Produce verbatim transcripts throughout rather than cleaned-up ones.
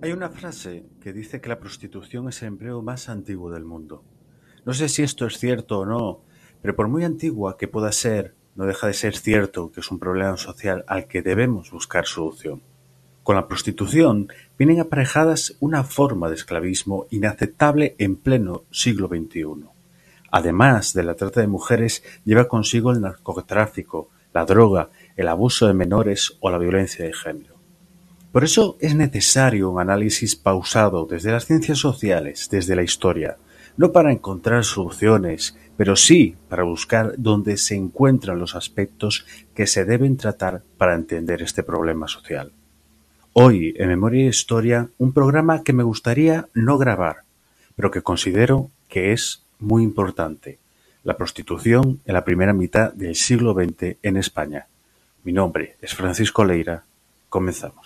Hay una frase que dice que la prostitución es el empleo más antiguo del mundo. No sé si esto es cierto o no, pero por muy antigua que pueda ser, no deja de ser cierto que es un problema social al que debemos buscar solución. Con la prostitución vienen aparejadas una forma de esclavismo inaceptable en pleno siglo veintiuno. Además de la trata de mujeres, lleva consigo el narcotráfico, la droga, el abuso de menores o la violencia de género. Por eso es necesario un análisis pausado desde las ciencias sociales, desde la historia, no para encontrar soluciones, pero sí para buscar dónde se encuentran los aspectos que se deben tratar para entender este problema social. Hoy, en Memoria e Historia, un programa que me gustaría no grabar, pero que considero que es muy importante: la prostitución en la primera mitad del siglo veinte en España. Mi nombre es Francisco Leira. Comenzamos.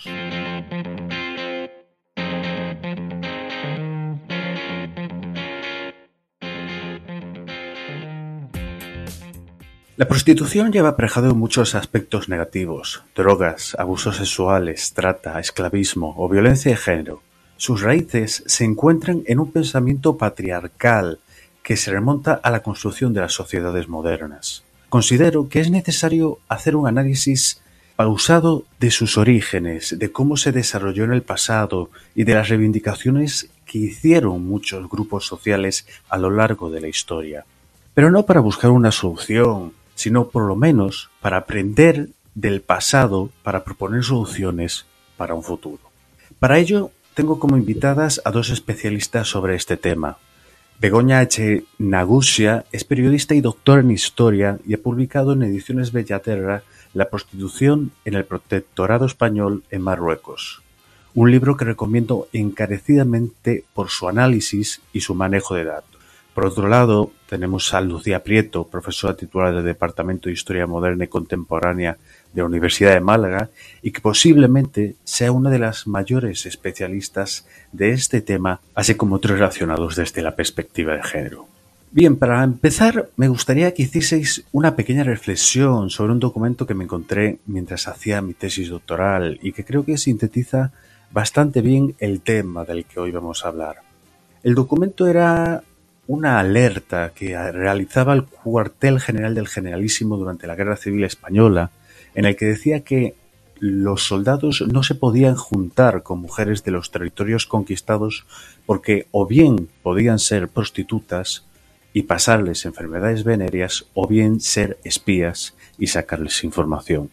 La prostitución lleva aparejado muchos aspectos negativos: drogas, abusos sexuales, trata, esclavismo o violencia de género. Sus raíces se encuentran en un pensamiento patriarcal que se remonta a la construcción de las sociedades modernas. Considero que es necesario hacer un análisis pausado de sus orígenes, de cómo se desarrolló en el pasado y de las reivindicaciones que hicieron muchos grupos sociales a lo largo de la historia. Pero no para buscar una solución, sino por lo menos para aprender del pasado, para proponer soluciones para un futuro. Para ello, tengo como invitadas a dos especialistas sobre este tema. Begoña Echenagusia es periodista y doctora en Historia y ha publicado en Ediciones Bellaterra La prostitución en el protectorado español en Marruecos, un libro que recomiendo encarecidamente por su análisis y su manejo de datos. Por otro lado, tenemos a Lucía Prieto, profesora titular del Departamento de Historia Moderna y Contemporánea de la Universidad de Málaga y que posiblemente sea una de las mayores especialistas de este tema, así como otros relacionados desde la perspectiva de género. Bien, para empezar, me gustaría que hicieseis una pequeña reflexión sobre un documento que me encontré mientras hacía mi tesis doctoral y que creo que sintetiza bastante bien el tema del que hoy vamos a hablar. El documento era una alerta que realizaba el cuartel general del Generalísimo durante la Guerra Civil Española, en el que decía que los soldados no se podían juntar con mujeres de los territorios conquistados porque o bien podían ser prostitutas y pasarles enfermedades venéreas o bien ser espías y sacarles información.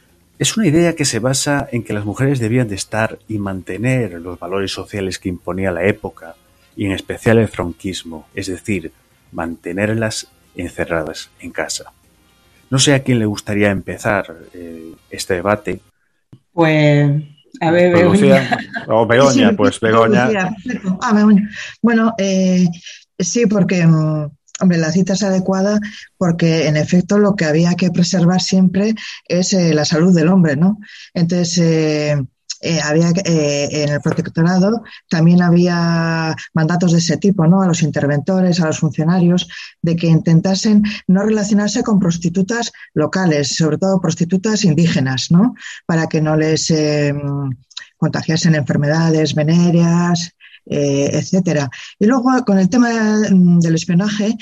Es una idea que se basa en que las mujeres debían de estar y mantener los valores sociales que imponía la época, y en especial el franquismo, es decir, mantenerlas encerradas en casa. No sé a quién le gustaría empezar eh, este debate. Pues, a ver, pues Lucía, o Begoña, sí, pues Begoña. Lucía, ah, Begoña. Bueno, eh, sí, porque, hombre, la cita es adecuada porque, en efecto, lo que había que preservar siempre es eh, la salud del hombre, ¿no? Entonces, eh, Eh, había eh, en el protectorado también había mandatos de ese tipo, ¿no? A los interventores, a los funcionarios, de que intentasen no relacionarse con prostitutas locales, sobre todo prostitutas indígenas, ¿no? Para que no les eh, contagiasen enfermedades venéreas, Eh, etcétera. Y luego con el tema del espionaje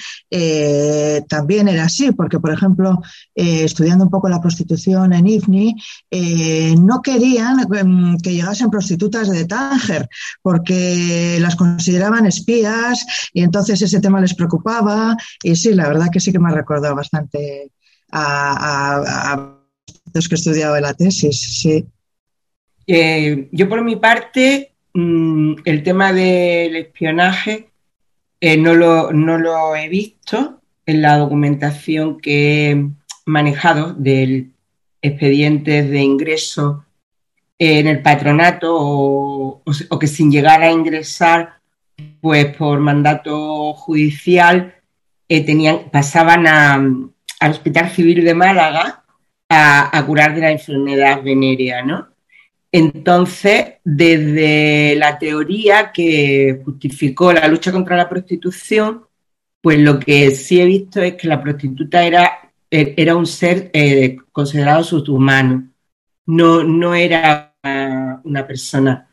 eh, también era así, porque por ejemplo eh, estudiando un poco la prostitución en I F N I eh, no querían eh, que llegasen prostitutas de Tánger porque las consideraban espías y entonces ese tema les preocupaba y sí, la verdad que sí que me ha recordado bastante a, a, a los que he estudiado en la tesis, sí. Eh, yo por mi parte el tema del espionaje eh, no, lo, no lo he visto en la documentación que he manejado del expediente de ingreso en el patronato o, o, o que sin llegar a ingresar pues por mandato judicial eh, tenían, pasaban a, al Hospital Civil de Málaga a, a curar de la enfermedad venérea, ¿no? Entonces, desde la teoría que justificó la lucha contra la prostitución, pues lo que sí he visto es que la prostituta era, era un ser eh, considerado subhumano, no, no era una, una persona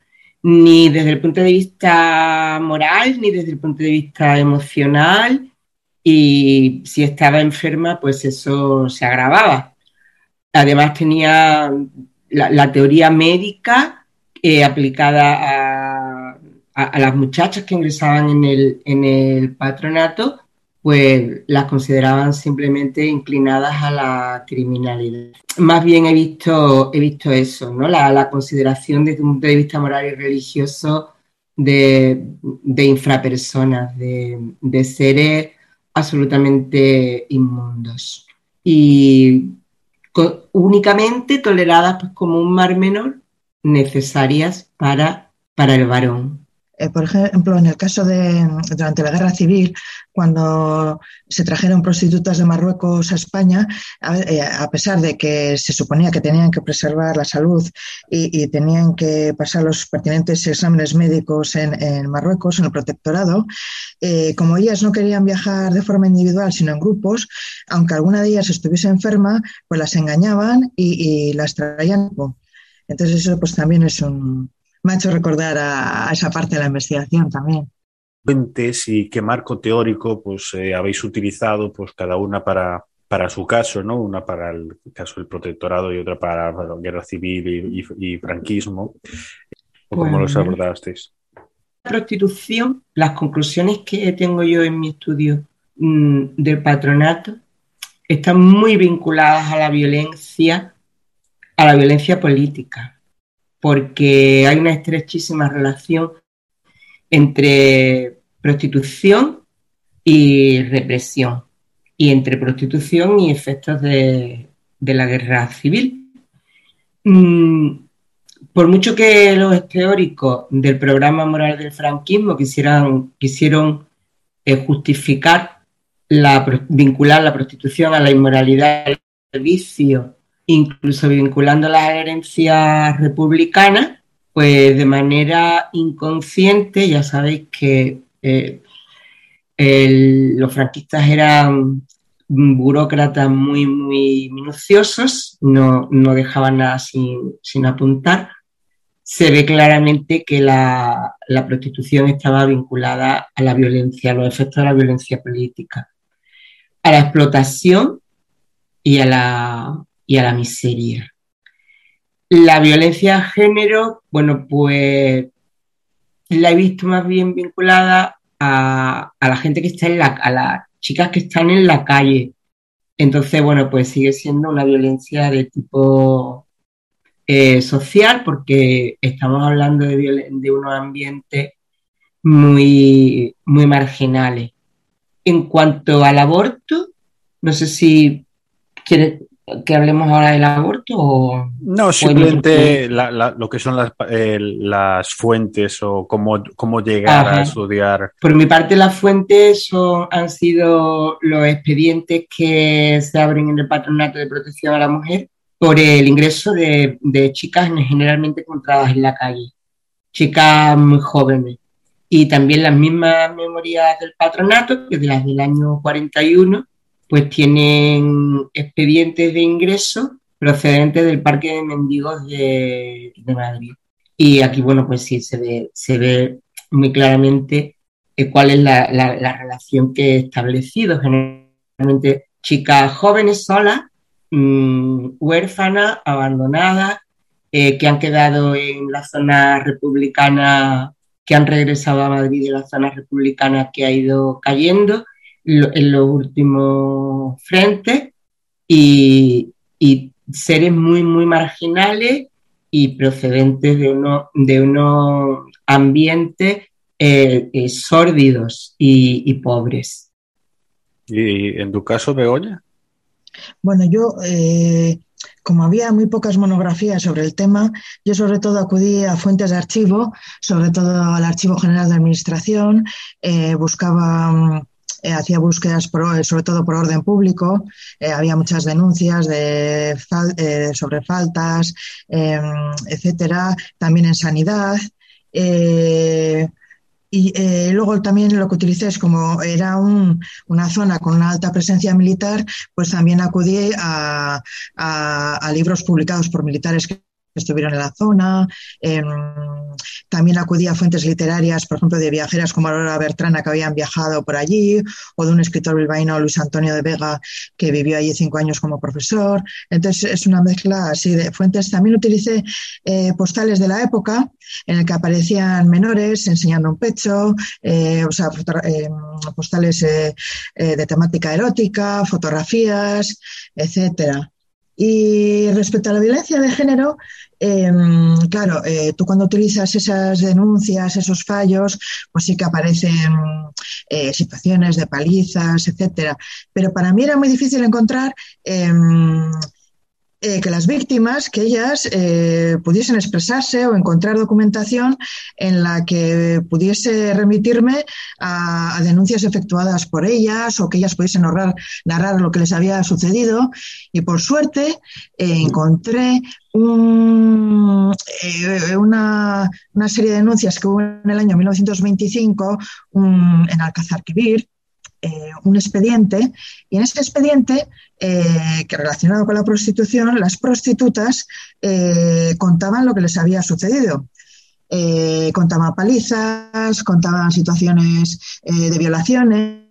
ni desde el punto de vista moral, ni desde el punto de vista emocional, y si estaba enferma, pues eso se agravaba. Además tenía la, la teoría médica eh, aplicada a, a, a las muchachas que ingresaban en el, en el patronato, pues las consideraban simplemente inclinadas a la criminalidad. Más bien he visto, he visto eso, ¿no? La, la consideración desde un punto de vista moral y religioso de, de infrapersonas, de, de seres absolutamente inmundos. Y con, únicamente toleradas pues, como un mar menor, necesarias para, para el varón. Eh, por ejemplo, en el caso de durante la Guerra Civil, cuando se trajeron prostitutas de Marruecos a España, a, eh, a pesar de que se suponía que tenían que preservar la salud y, y tenían que pasar los pertinentes exámenes médicos en, en Marruecos, en el protectorado, eh, como ellas no querían viajar de forma individual, sino en grupos, aunque alguna de ellas estuviese enferma, pues las engañaban y, y las traían. Entonces eso pues también es un... me ha hecho recordar a, a esa parte de la investigación también. Fuentes y qué marco teórico pues eh, habéis utilizado pues cada una para, para su caso, ¿no? Una para el caso del protectorado y otra para la guerra civil y, y, y franquismo. ¿O pues, cómo los abordasteis? La prostitución, las conclusiones que tengo yo en mi estudio mmm, del patronato están muy vinculadas a la violencia, a la violencia política, porque hay una estrechísima relación entre prostitución y represión, y entre prostitución y efectos de, de la guerra civil. Mm, por mucho que los teóricos del programa moral del franquismo quisieran, quisieron eh, justificar, la, vincular la prostitución a la inmoralidad, al vicio, incluso vinculando las herencias republicanas, pues de manera inconsciente, ya sabéis que eh, el, los franquistas eran burócratas muy, muy minuciosos, no, no dejaban nada sin, sin apuntar. Se ve claramente que la, la prostitución estaba vinculada a la violencia, a los efectos de la violencia política, a la explotación y a la, y a la miseria. La violencia de género, bueno, pues la he visto más bien vinculada a, a la gente que está en la, a las chicas que están en la calle. Entonces, bueno, pues sigue siendo una violencia de tipo eh, social, porque estamos hablando de, violen- de unos ambientes muy, muy marginales. En cuanto al aborto, no sé si quieres que hablemos ahora del aborto o... No, simplemente la, la, lo que son las, eh, las fuentes o cómo, cómo llegar Ajá. a estudiar. Por mi parte, las fuentes son, han sido los expedientes que se abren en el Patronato de Protección a la Mujer por el ingreso de, de chicas generalmente encontradas en la calle, chicas muy jóvenes. Y también las mismas memorias del patronato, que de las del año cuarenta y uno, pues tienen expedientes de ingreso procedentes del Parque de Mendigos de, de Madrid. Y aquí, bueno, pues sí, se ve, se ve muy claramente eh, cuál es la, la, la relación que he establecido. Generalmente chicas jóvenes solas, mmm, huérfanas, abandonadas, eh, que han quedado en la zona republicana, que han regresado a Madrid de la zona republicana que ha ido cayendo en los últimos frentes, y, y seres muy, muy marginales y procedentes de, uno, de unos ambientes eh, eh, sórdidos y, y pobres. ¿Y en tu caso, Begoña? Bueno, yo, eh, como había muy pocas monografías sobre el tema, yo sobre todo acudí a fuentes de archivo, sobre todo al Archivo General de Administración, eh, buscaba... Eh, hacía búsquedas por, sobre todo por orden público, eh, había muchas denuncias de fal, eh, sobre faltas, eh, etcétera, también en sanidad. Eh, y eh, luego también lo que utilicé es como era un, una zona con una alta presencia militar, pues también acudí a, a, a libros publicados por militares que estuvieron en la zona. Eh, también acudía a fuentes literarias, por ejemplo, de viajeras como Aurora Bertrana, que habían viajado por allí, o de un escritor bilbaíno, Luis Antonio de Vega, que vivió allí cinco años como profesor. Entonces, es una mezcla así de fuentes. También utilicé eh, postales de la época, en el que aparecían menores enseñando un pecho, eh, o sea, eh, postales eh, eh, de temática erótica, fotografías, etcétera. Y respecto a la violencia de género, eh, claro, eh, tú cuando utilizas esas denuncias, esos fallos, pues sí que aparecen eh, situaciones de palizas, etcétera. Pero para mí era muy difícil encontrar eh, eh, que las víctimas, que ellas eh, pudiesen expresarse o encontrar documentación en la que pudiese remitirme a, a denuncias efectuadas por ellas o que ellas pudiesen narrar, narrar lo que les había sucedido. Y por suerte eh, encontré un, eh, una, una serie de denuncias que hubo en el año mil novecientos veinticinco un, en Alcázar-Quibir, Eh, un expediente, y en ese expediente, eh, que relacionado con la prostitución, las prostitutas eh, contaban lo que les había sucedido. Eh, contaban palizas, contaban situaciones eh, de violaciones,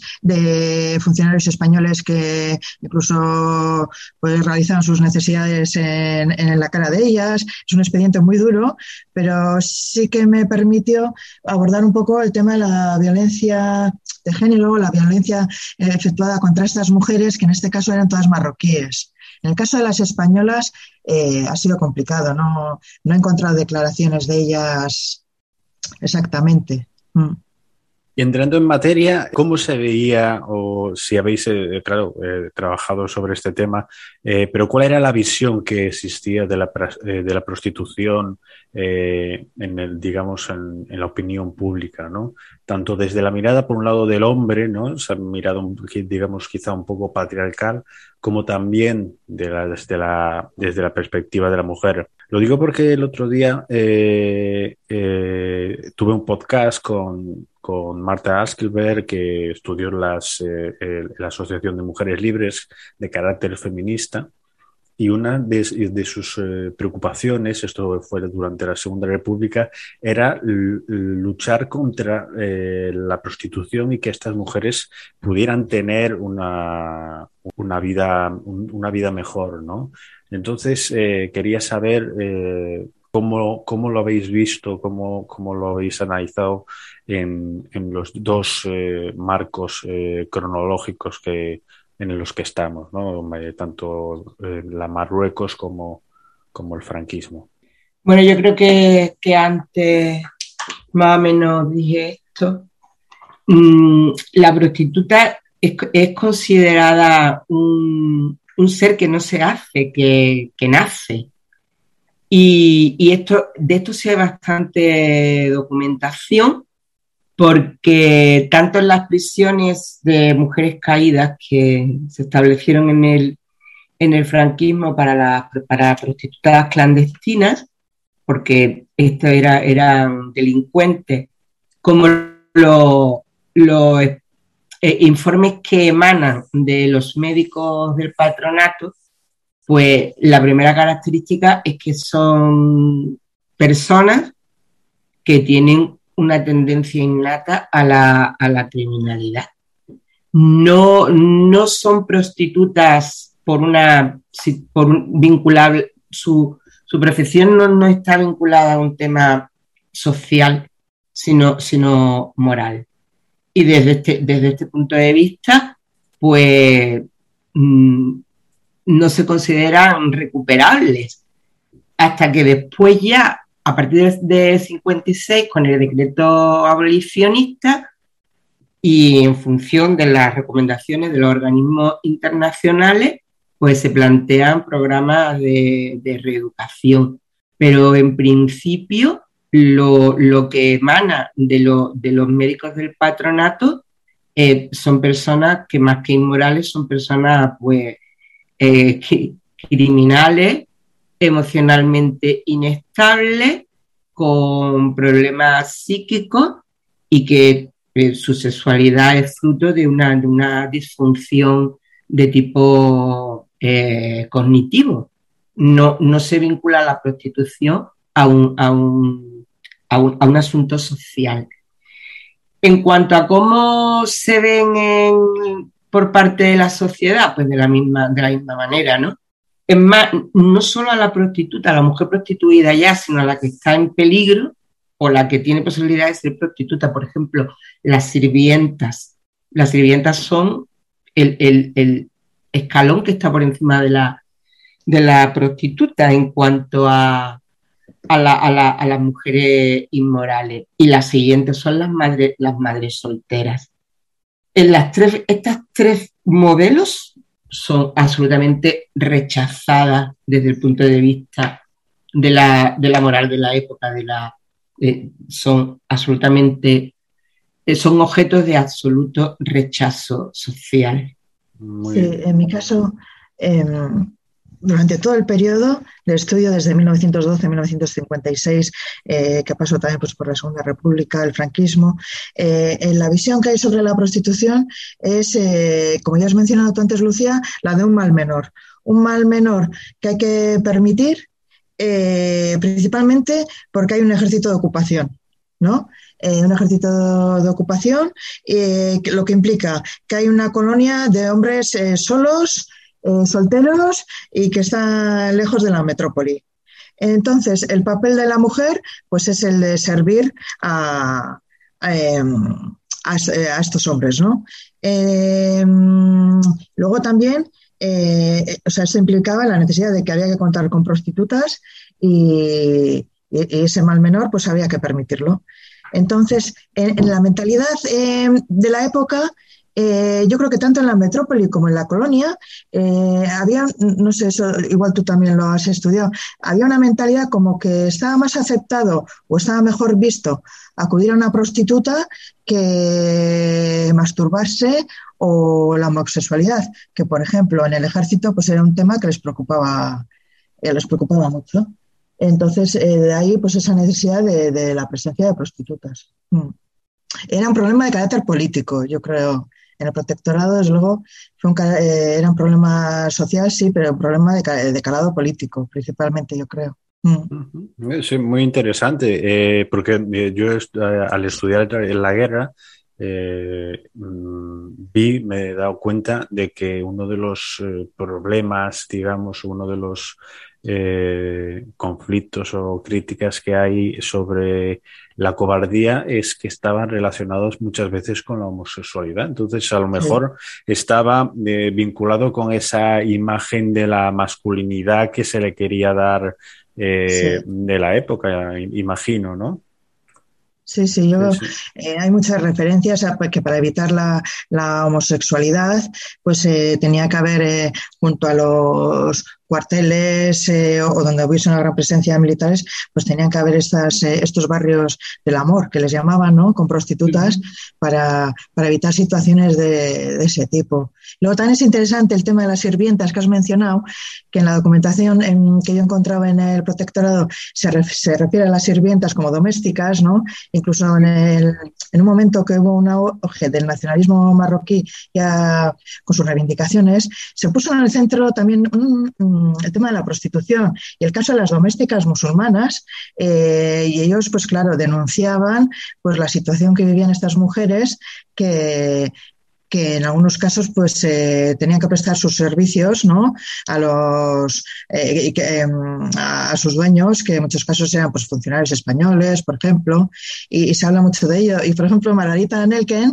de funcionarios españoles que incluso pues realizaban sus necesidades en, en la cara de ellas. Es un expediente muy duro, pero sí que me permitió abordar un poco el tema de la violencia de género, la violencia eh, efectuada contra estas mujeres, que en este caso eran todas marroquíes. En el caso de las españolas eh, ha sido complicado, no, no he encontrado declaraciones de ellas exactamente. Mm. Y entrando en materia, ¿cómo se veía, o si habéis, eh, claro, eh, trabajado sobre este tema, eh, pero cuál era la visión que existía de la, eh, de la prostitución eh, en el, digamos, en, en la opinión pública, ¿no? Tanto desde la mirada, por un lado, del hombre, ¿no? Esa mirada, digamos, quizá un poco patriarcal, como también de la, desde, la, desde la perspectiva de la mujer. Lo digo porque el otro día eh, eh, tuve un podcast con, con Marta Askelberg, que estudió las, eh, el, la Asociación de Mujeres Libres de carácter feminista, y una de, de sus eh, preocupaciones, esto fue durante la Segunda República, era l- luchar contra eh, la prostitución y que estas mujeres pudieran tener una, una, vida, un, una vida mejor, ¿no? Entonces, eh, quería saber eh, cómo, cómo lo habéis visto, cómo, cómo lo habéis analizado en, en los dos eh, marcos eh, cronológicos que en los que estamos, ¿no? Tanto eh, la Marruecos como, como el franquismo. Bueno, yo creo que, que antes más o menos dije esto. Mm, la prostituta es, es considerada un, un ser que no se hace, que, que nace. Y, y esto, de esto sí hay bastante documentación, porque tanto en las prisiones de mujeres caídas que se establecieron en el, en el franquismo para las para prostitutas clandestinas, porque estos era, eran delincuentes, como los lo, eh, informes que emanan de los médicos del patronato, pues la primera característica es que son personas que tienen una tendencia innata a la, a la criminalidad. No, no son prostitutas por una por un, vinculable, su, su profesión no, no está vinculada a un tema social, sino, sino moral. Y desde este, desde este punto de vista, pues mmm, no se consideran recuperables hasta que después ya, a partir de cincuenta y seis, con el decreto abolicionista y en función de las recomendaciones de los organismos internacionales, pues se plantean programas de, de reeducación. Pero en principio, lo, lo que emana de, lo, de los médicos del patronato eh, son personas que más que inmorales son personas pues eh, criminales, emocionalmente inestables, con problemas psíquicos y que eh, su sexualidad es fruto de una, de una disfunción de tipo eh, cognitivo. no, no se vincula la prostitución a un, a un, a un, a un asunto social. En cuanto a cómo se ven en, por parte de la sociedad, pues de la misma, de la misma manera, ¿no? Es más, no solo a la prostituta, a la mujer prostituida ya, sino a la que está en peligro o la que tiene posibilidad de ser prostituta. Por ejemplo, las sirvientas. Las sirvientas son el, el, el escalón que está por encima de la, de la prostituta en cuanto a A, la, a, la, a las mujeres inmorales, y las siguientes son las madres, las madres solteras. En las tres, estas tres modelos son absolutamente rechazadas desde el punto de vista de la, de la moral de la época, de la, eh, son absolutamente, eh, son objetos de absoluto rechazo social. Muy sí, bien. En mi caso, eh, durante todo el periodo de estudio, desde mil novecientos doce a mil novecientos cincuenta y seis, eh, que pasó también pues, por la Segunda República, el franquismo, eh, la visión que hay sobre la prostitución es, eh, como ya has mencionado tú antes, Lucía, la de un mal menor. Un mal menor que hay que permitir, eh, principalmente porque hay un ejército de ocupación, ¿no? Eh, un ejército de ocupación, eh, lo que implica que hay una colonia de hombres eh, solos, Eh, solteros y que están lejos de la metrópoli. Entonces, el papel de la mujer pues es el de servir a, a, a, a estos hombres, ¿no? Eh, luego también, eh, o sea, eso implicaba la necesidad de que había que contar con prostitutas y, y, y ese mal menor pues había que permitirlo. Entonces, en, en la mentalidad eh, de la época, Eh, yo creo que tanto en la metrópoli como en la colonia eh, había, no sé, eso igual tú también lo has estudiado, había una mentalidad como que estaba más aceptado o estaba mejor visto acudir a una prostituta que masturbarse o la homosexualidad, que por ejemplo en el ejército pues era un tema que les preocupaba, eh, les preocupaba mucho. Entonces eh, de ahí pues esa necesidad de, de la presencia de prostitutas. Mm. Era un problema de carácter político, yo creo. En el protectorado, desde luego, fue un, eh, era un problema social, sí, pero un problema de, de calado político, principalmente, yo creo. Mm. Sí, muy interesante, eh, porque yo eh, al estudiar en la guerra eh, vi, me he dado cuenta de que uno de los eh, problemas, digamos, uno de los eh, conflictos o críticas que hay sobre la cobardía es que estaban relacionados muchas veces con la homosexualidad. Entonces, a lo mejor sí. estaba eh, vinculado con esa imagen de la masculinidad que se le quería dar eh, sí. de la época, imagino, ¿no? Sí, sí, yo, sí, sí. Eh, hay muchas referencias a que para evitar la, la homosexualidad, pues eh, tenía que haber, eh, junto a los cuarteles eh, o donde hubiese una gran presencia de militares, pues tenían que haber estas, eh, estos barrios del amor, que les llamaban, ¿no?, con prostitutas, sí. para, para evitar situaciones de, de ese tipo. Luego también es interesante el tema de las sirvientas que has mencionado, que en la documentación en, que yo encontraba en el protectorado se, ref, se refiere a las sirvientas como domésticas, ¿no? Incluso en, el, en un momento que hubo un auge del nacionalismo marroquí ya con sus reivindicaciones, se puso en el centro también un, un, el tema de la prostitución y el caso de las domésticas musulmanas, eh, y ellos pues claro denunciaban pues la situación que vivían estas mujeres que que en algunos casos pues eh, tenían que prestar sus servicios, ¿no?, a los eh, que, eh, a sus dueños, que en muchos casos eran pues funcionarios españoles, por ejemplo, y, y se habla mucho de ello. Y por ejemplo, Margarita Nelken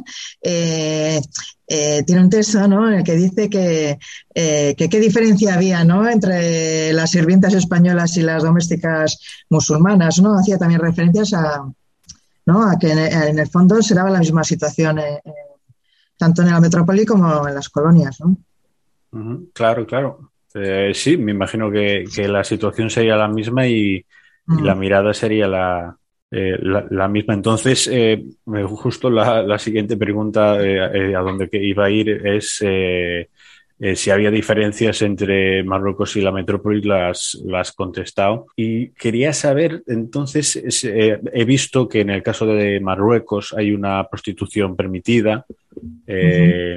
eh, eh, tiene un texto, ¿no?, en el que dice que, eh, que qué diferencia había, ¿no?, entre las sirvientas españolas y las domésticas musulmanas, ¿no? Hacía también referencias a, ¿no?, a que en, en el fondo se daba la misma situación eh, tanto en la metrópoli como en las colonias, ¿no? Uh-huh. Claro, claro. Eh, sí, me imagino que, que la situación sería la misma y, uh-huh. y la mirada sería la, eh, la, la misma. Entonces, eh, justo la, la siguiente pregunta eh, eh, a donde iba a ir es eh, eh, si había diferencias entre Marruecos y la metrópoli, las has contestado. Y quería saber, entonces, es, eh, he visto que en el caso de Marruecos hay una prostitución permitida, Eh, uh-huh.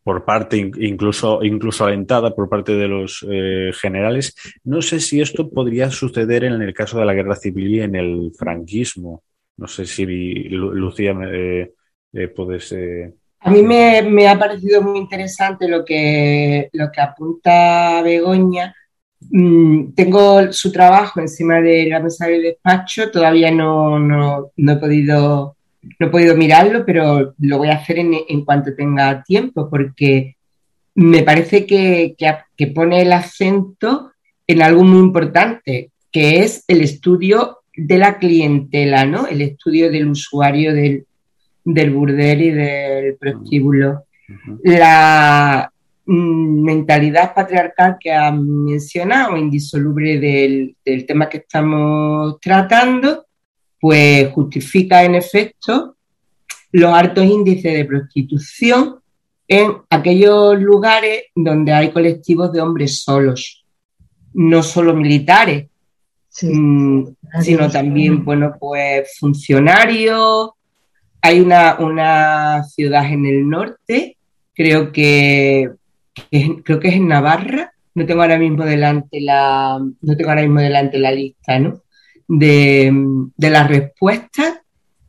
por parte, incluso, incluso alentada por parte de los eh, generales. No sé si esto podría suceder en el caso de la guerra civil y en el franquismo. No sé si, Lucía, eh, eh, puedes... Eh... A mí me, me ha parecido muy interesante lo que, lo que apunta Begoña. Mm, tengo su trabajo encima de la mesa del despacho, todavía no, no, no he podido... No he podido mirarlo, pero lo voy a hacer en, en cuanto tenga tiempo, porque me parece que, que, que pone el acento en algo muy importante, que es el estudio de la clientela, ¿no? El estudio del usuario del, del burdel y del prostíbulo. Uh-huh. La mm, mentalidad patriarcal que han mencionado, indisoluble del, del tema que estamos tratando, pues justifica en efecto los altos índices de prostitución en aquellos lugares donde hay colectivos de hombres solos, no solo militares, sí, mmm, sino también, bueno, pues funcionarios. Hay una, una ciudad en el norte, creo que, que creo que es en Navarra, no tengo ahora mismo delante la, no tengo ahora mismo delante la lista, ¿no? De, de las respuestas,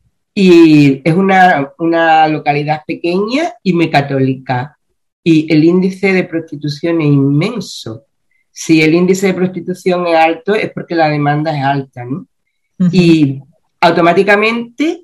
y es una, una localidad pequeña y muy católica, y el índice de prostitución es inmenso. Si el índice de prostitución es alto es porque la demanda es alta, ¿no? Uh-huh. Y automáticamente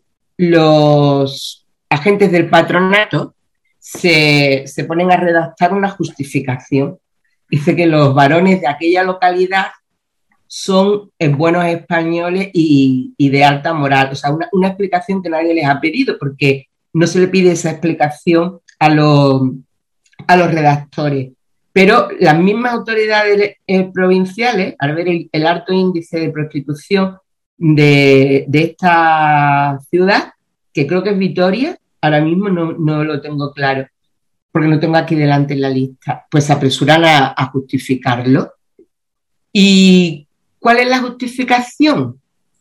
los agentes del patronato se, se ponen a redactar una justificación. Dice que los varones de aquella localidad son buenos españoles y, y de alta moral. O sea, una, una explicación que nadie les ha pedido, porque no se le pide esa explicación a los, a los redactores. Pero las mismas autoridades eh, provinciales, al ver el, el alto índice de prostitución de, de esta ciudad, que creo que es Vitoria, ahora mismo no, no lo tengo claro, porque no tengo aquí delante en la lista, pues se apresuran a, a justificarlo. ¿Y cuál es la justificación?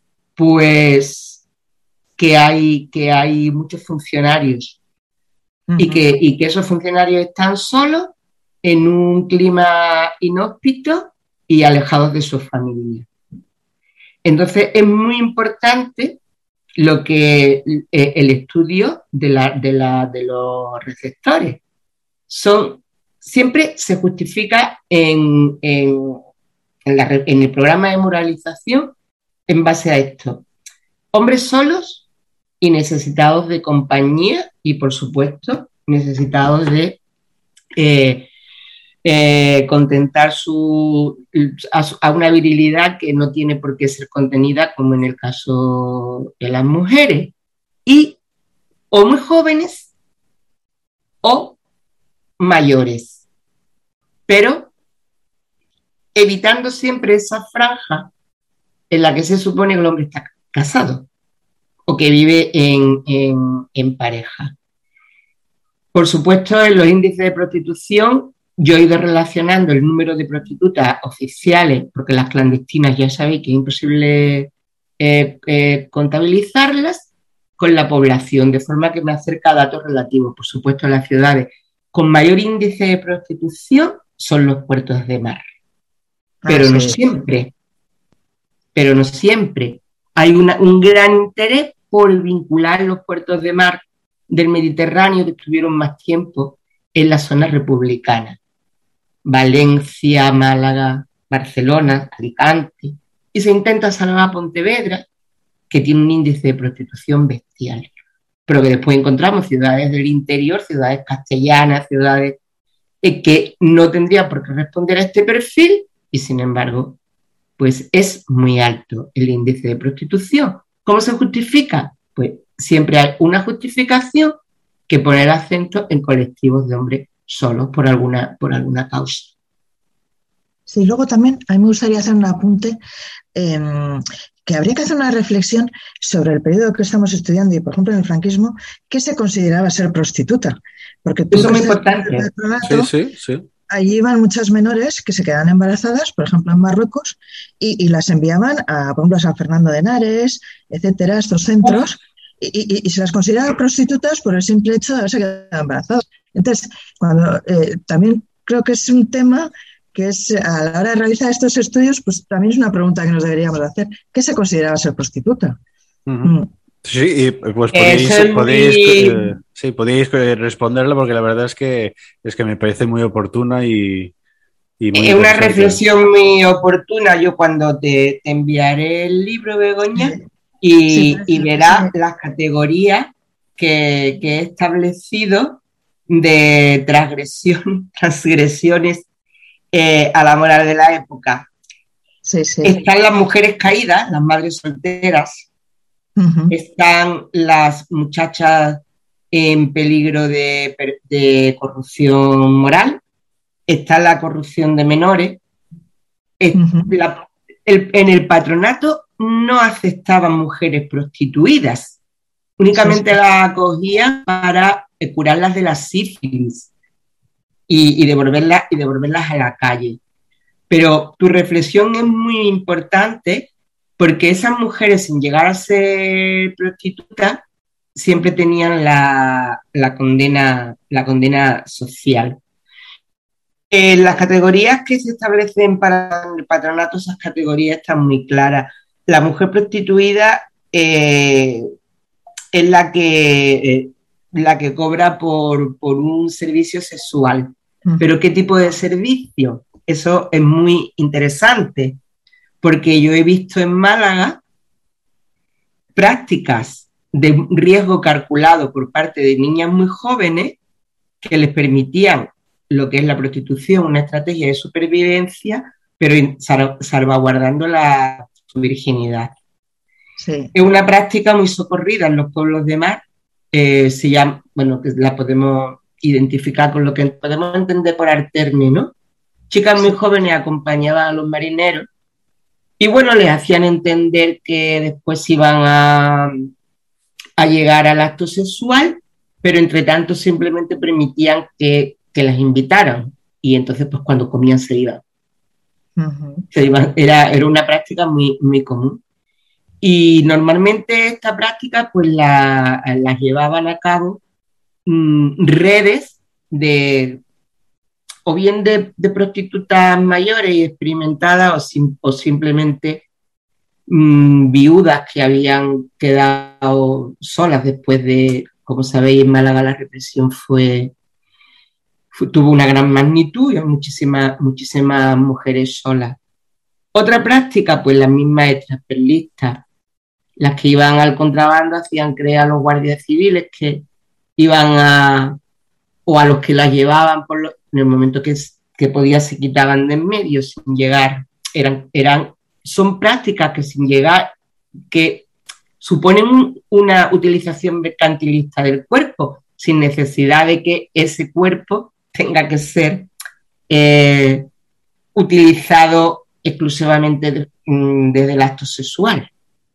Pues que hay, que hay muchos funcionarios uh-huh. y, que, y que esos funcionarios están solos en un clima inhóspito y alejados de su familia. Entonces es muy importante lo que eh, el estudio de, la, de, la, de los receptores. Son, siempre se justifica en, en, en, la, en el programa de moralización en base a esto. Hombres solos y necesitados de compañía y, por supuesto, necesitados de eh, eh, contentar su, a, su, a una virilidad que no tiene por qué ser contenida, como en el caso de las mujeres. Y o muy jóvenes o mayores, pero evitando siempre esa franja en la que se supone que el hombre está casado o que vive en, en, en pareja. Por supuesto, en los índices de prostitución yo he ido relacionando el número de prostitutas oficiales, porque las clandestinas ya sabéis que es imposible eh, eh, contabilizarlas, con la población, de forma que me acerca a datos relativos. Por supuesto, las ciudades con mayor índice de prostitución son los puertos de mar, pero ah, no sí. siempre, pero no siempre. Hay una, un gran interés por vincular los puertos de mar del Mediterráneo, que estuvieron más tiempo en la zona republicana. Valencia, Málaga, Barcelona, Alicante, y se intenta salvar a Pontevedra, que tiene un índice de prostitución bestial, pero que después encontramos ciudades del interior, ciudades castellanas, ciudades eh, que no tendrían por qué responder a este perfil, y sin embargo, pues es muy alto el índice de prostitución. ¿Cómo se justifica? Pues siempre hay una justificación que pone el acento en colectivos de hombres solos por alguna, por alguna causa. Sí, luego también a mí me gustaría hacer un apunte, eh, que habría que hacer una reflexión sobre el periodo que estamos estudiando y, por ejemplo, en el franquismo, ¿qué se consideraba ser prostituta? Porque eso es muy importante. Sí, sí, sí. Allí iban muchas menores que se quedaban embarazadas, por ejemplo, en Marruecos, y, y las enviaban a, por ejemplo, a San Fernando de Henares, etcétera, estos centros, y, y, y se las considera prostitutas por el simple hecho de haberse quedado embarazadas. Entonces, cuando eh, también creo que es un tema que es, a la hora de realizar estos estudios, pues también es una pregunta que nos deberíamos hacer. ¿Qué se consideraba ser prostituta? Uh-huh. Mm. Sí, pues podéis, podéis, eh, sí, podéis responderlo, porque la verdad es que es que me parece muy oportuna y, y muy es una reflexión muy oportuna. Yo cuando te, te enviaré el libro, Begoña, Sí. y, Sí, y verás sí. las categorías que, que he establecido de transgresión, transgresiones eh, a la moral de la época. Sí, sí. Están las mujeres caídas, las madres solteras. Uh-huh. Están las muchachas en peligro de, de corrupción moral. Está la corrupción de menores. Uh-huh. La, el, en el patronato no aceptaban mujeres prostituidas. Únicamente sí, sí. Las acogían para curarlas de la sífilis y, y, devolverlas, y devolverlas a la calle. Pero tu reflexión es muy importante, porque esas mujeres, sin llegar a ser prostitutas, siempre tenían la, la, condena, la condena social. Eh, las categorías que se establecen para el patronato, esas categorías están muy claras. La mujer prostituida eh, es la que, eh, la que cobra por, por un servicio sexual. Uh-huh. ¿Pero qué tipo de servicio? Eso es muy interesante, porque yo he visto en Málaga prácticas de riesgo calculado por parte de niñas muy jóvenes que les permitían lo que es la prostitución, una estrategia de supervivencia, pero salvaguardando la, su virginidad. Sí. Es una práctica muy socorrida en los pueblos de mar, eh, se llama, bueno, que la podemos identificar con lo que podemos entender por alterne, ¿no? Chicas muy jóvenes acompañaban a los marineros y, bueno, les hacían entender que después iban a, a llegar al acto sexual, pero entre tanto simplemente permitían que, que las invitaran y entonces pues cuando comían se iban. Uh-huh. Se iban era, era una práctica muy, muy común. Y normalmente esta práctica pues la, la llevaban a cabo mmm, redes de... o bien de, de prostitutas mayores y experimentadas o, sim, o simplemente mmm, viudas que habían quedado solas después de, como sabéis, en Málaga la represión fue, fue tuvo una gran magnitud y hay muchísimas, muchísimas mujeres solas. Otra práctica, pues las mismas extraperlistas, las que iban al contrabando hacían creer a los guardias civiles que iban a, o a los que las llevaban por lo, en el momento que, que podía se quitaban de en medio sin llegar. Eran, eran, son prácticas que sin llegar, que suponen una utilización mercantilista del cuerpo, sin necesidad de que ese cuerpo tenga que ser eh, utilizado exclusivamente de, desde el acto sexual.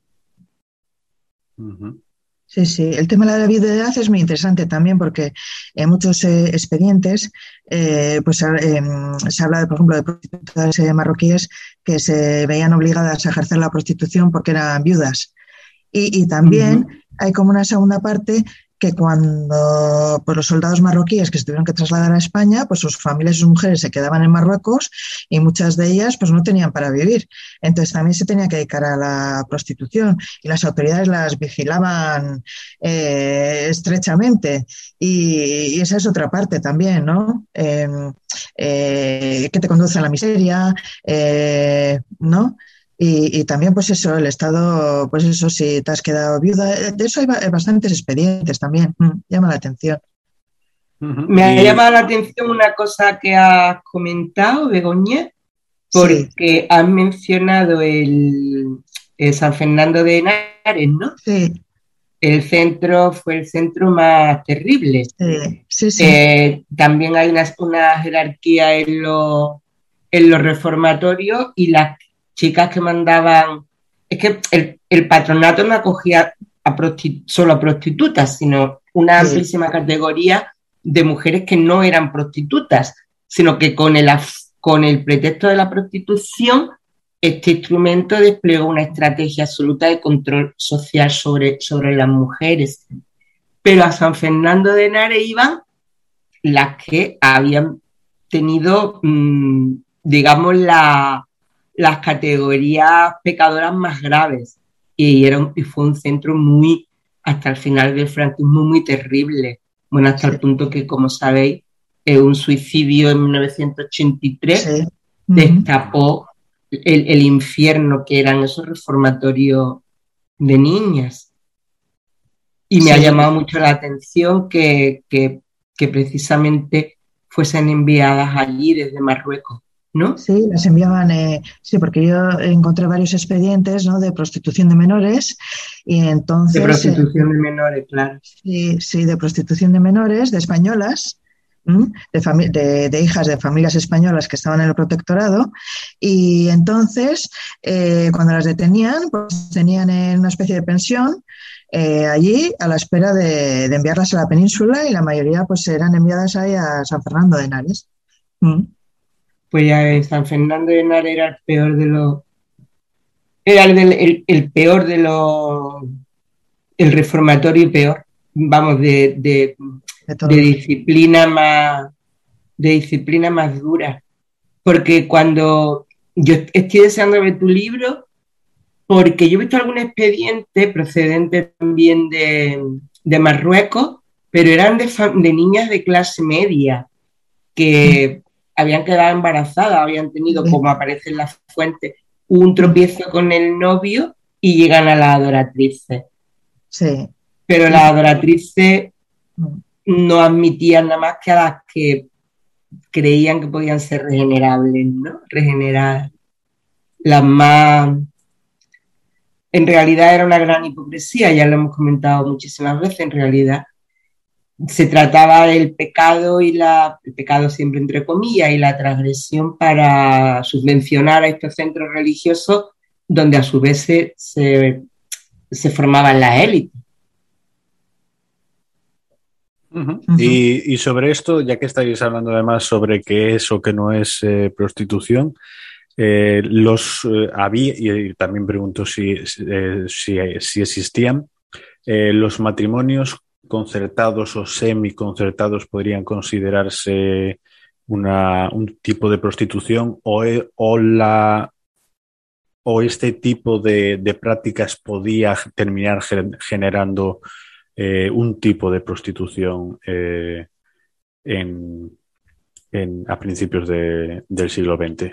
Uh-huh. Sí, sí. El tema de la viudedad es muy interesante también porque en muchos eh, expedientes eh, pues, eh, se habla, de, por ejemplo, de prostitutas eh, marroquíes que se veían obligadas a ejercer la prostitución porque eran viudas. Y, y también uh-huh. hay como una segunda parte que cuando pues, los soldados marroquíes que se tuvieron que trasladar a España, pues sus familias y sus mujeres se quedaban en Marruecos y muchas de ellas pues no tenían para vivir. Entonces también se tenía que dedicar a la prostitución y las autoridades las vigilaban eh, estrechamente. Y, y esa es otra parte también, ¿no? Eh, eh, que te conduce a la miseria, eh, ¿no? Y, y también, pues eso, el Estado, pues eso, si te has quedado viuda, de eso hay bastantes expedientes también, mm, llama la atención. Uh-huh. Me ha llamado la atención una cosa que has comentado, Begoña, porque sí. Has mencionado el, el San Fernando de Henares, ¿no? Sí. El centro fue el centro más terrible. Sí, sí, sí. Eh, también hay una, una jerarquía en los, en los reformatorios y las chicas que mandaban, es que el, el patronato no acogía a prostit- solo a prostitutas, sino una sí. amplísima categoría de mujeres que no eran prostitutas, sino que con el, con el pretexto de la prostitución este instrumento desplegó una estrategia absoluta de control social sobre, sobre las mujeres. Pero a San Fernando de Henares iban las que habían tenido, mmm, digamos, la, las categorías pecadoras más graves. Y, era un, y fue un centro muy, hasta el final del franquismo, muy terrible. Bueno, hasta sí. el punto que, como sabéis, eh, un suicidio en mil novecientos ochenta y tres sí. destapó el, el infierno que eran esos reformatorios de niñas. Y me sí. ha llamado mucho la atención que, que, que precisamente fuesen enviadas allí desde Marruecos, ¿no? Sí, las enviaban, eh, sí, porque yo encontré varios expedientes, ¿no?, de prostitución de menores y entonces... De prostitución eh, de menores, claro. Sí, sí, de prostitución de menores, de españolas, de, fami- de, de hijas de familias españolas que estaban en el protectorado, y entonces eh, cuando las detenían, pues tenían en una especie de pensión eh, allí a la espera de, de enviarlas a la península, y la mayoría pues eran enviadas ahí a San Fernando de Henares. ¿Mm? Pues ya en San Fernando de Henares era el peor de los... Era el, del, el, el peor de los... El reformatorio peor, vamos, de, de, de, de disciplina más... de disciplina más dura. Porque cuando... Yo estoy deseando ver tu libro, porque yo he visto algún expediente procedente también de, de Marruecos, pero eran de, de niñas de clase media, que habían quedado embarazadas, habían tenido, como aparece en la fuente, un tropiezo con el novio y llegan a las adoratrices. Sí. Pero las adoratrices no admitían nada más que a las que creían que podían ser regenerables, ¿no? Regeneradas. Las más... En realidad era una gran hipocresía, ya lo hemos comentado muchísimas veces, en realidad se trataba del pecado y la, el pecado siempre entre comillas, y la transgresión para subvencionar a estos centros religiosos donde a su vez se, se, se formaban las élites. Uh-huh. Uh-huh. Y, y sobre esto, ya que estáis hablando además sobre qué es o qué no es eh, prostitución, eh, los eh, había, y también pregunto si, eh, si, si existían, eh, los matrimonios concertados o semiconcertados podrían considerarse una, un tipo de prostitución, o, o, la, o este tipo de, de prácticas podía terminar generando eh, un tipo de prostitución eh, en, en, a principios de, del siglo veinte.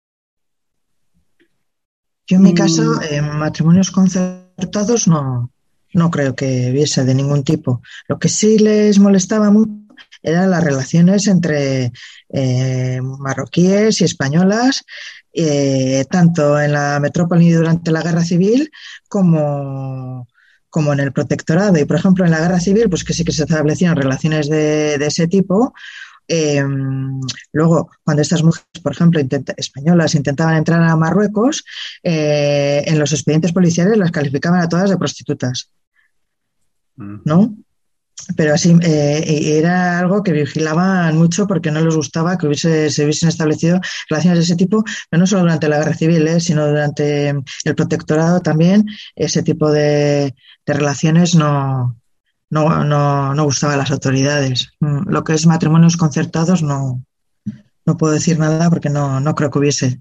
Yo en mi caso, en eh, matrimonios concertados no, no creo que hubiese de ningún tipo. Lo que sí les molestaba mucho eran las relaciones entre eh, marroquíes y españolas, eh, tanto en la metrópoli durante la Guerra Civil como, como en el protectorado. Y, por ejemplo, en la Guerra Civil, pues que sí que se establecían relaciones de, de ese tipo. Eh, luego, cuando estas mujeres, por ejemplo, intenta, españolas, intentaban entrar a Marruecos, eh, en los expedientes policiales las calificaban a todas de prostitutas, ¿no? Pero así eh, era algo que vigilaban mucho porque no les gustaba que hubiese, se hubiesen establecido relaciones de ese tipo, pero no solo durante la Guerra Civil, eh, sino durante el protectorado también. Ese tipo de, de relaciones no, no, no, no gustaba a las autoridades. Lo que es matrimonios concertados no, no puedo decir nada porque no, no creo que hubiese.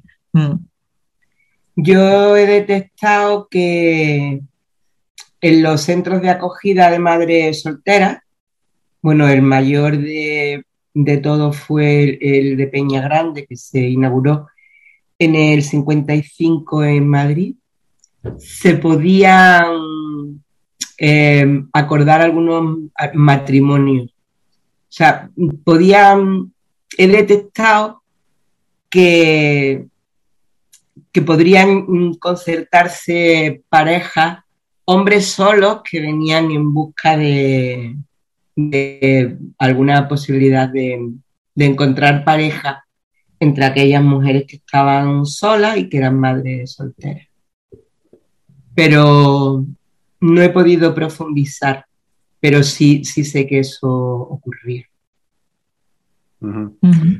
Yo he detectado que en los centros de acogida de madres solteras, bueno, el mayor de, de todos fue el, el de Peña Grande, que se inauguró en el cincuenta y cinco en Madrid, se podían eh, acordar algunos matrimonios. O sea, podían, he detectado que, que podrían concertarse parejas, hombres solos que venían en busca de, de alguna posibilidad de, de encontrar pareja entre aquellas mujeres que estaban solas y que eran madres solteras. Pero no he podido profundizar, pero sí, sí sé que eso ocurría. Uh-huh. Uh-huh.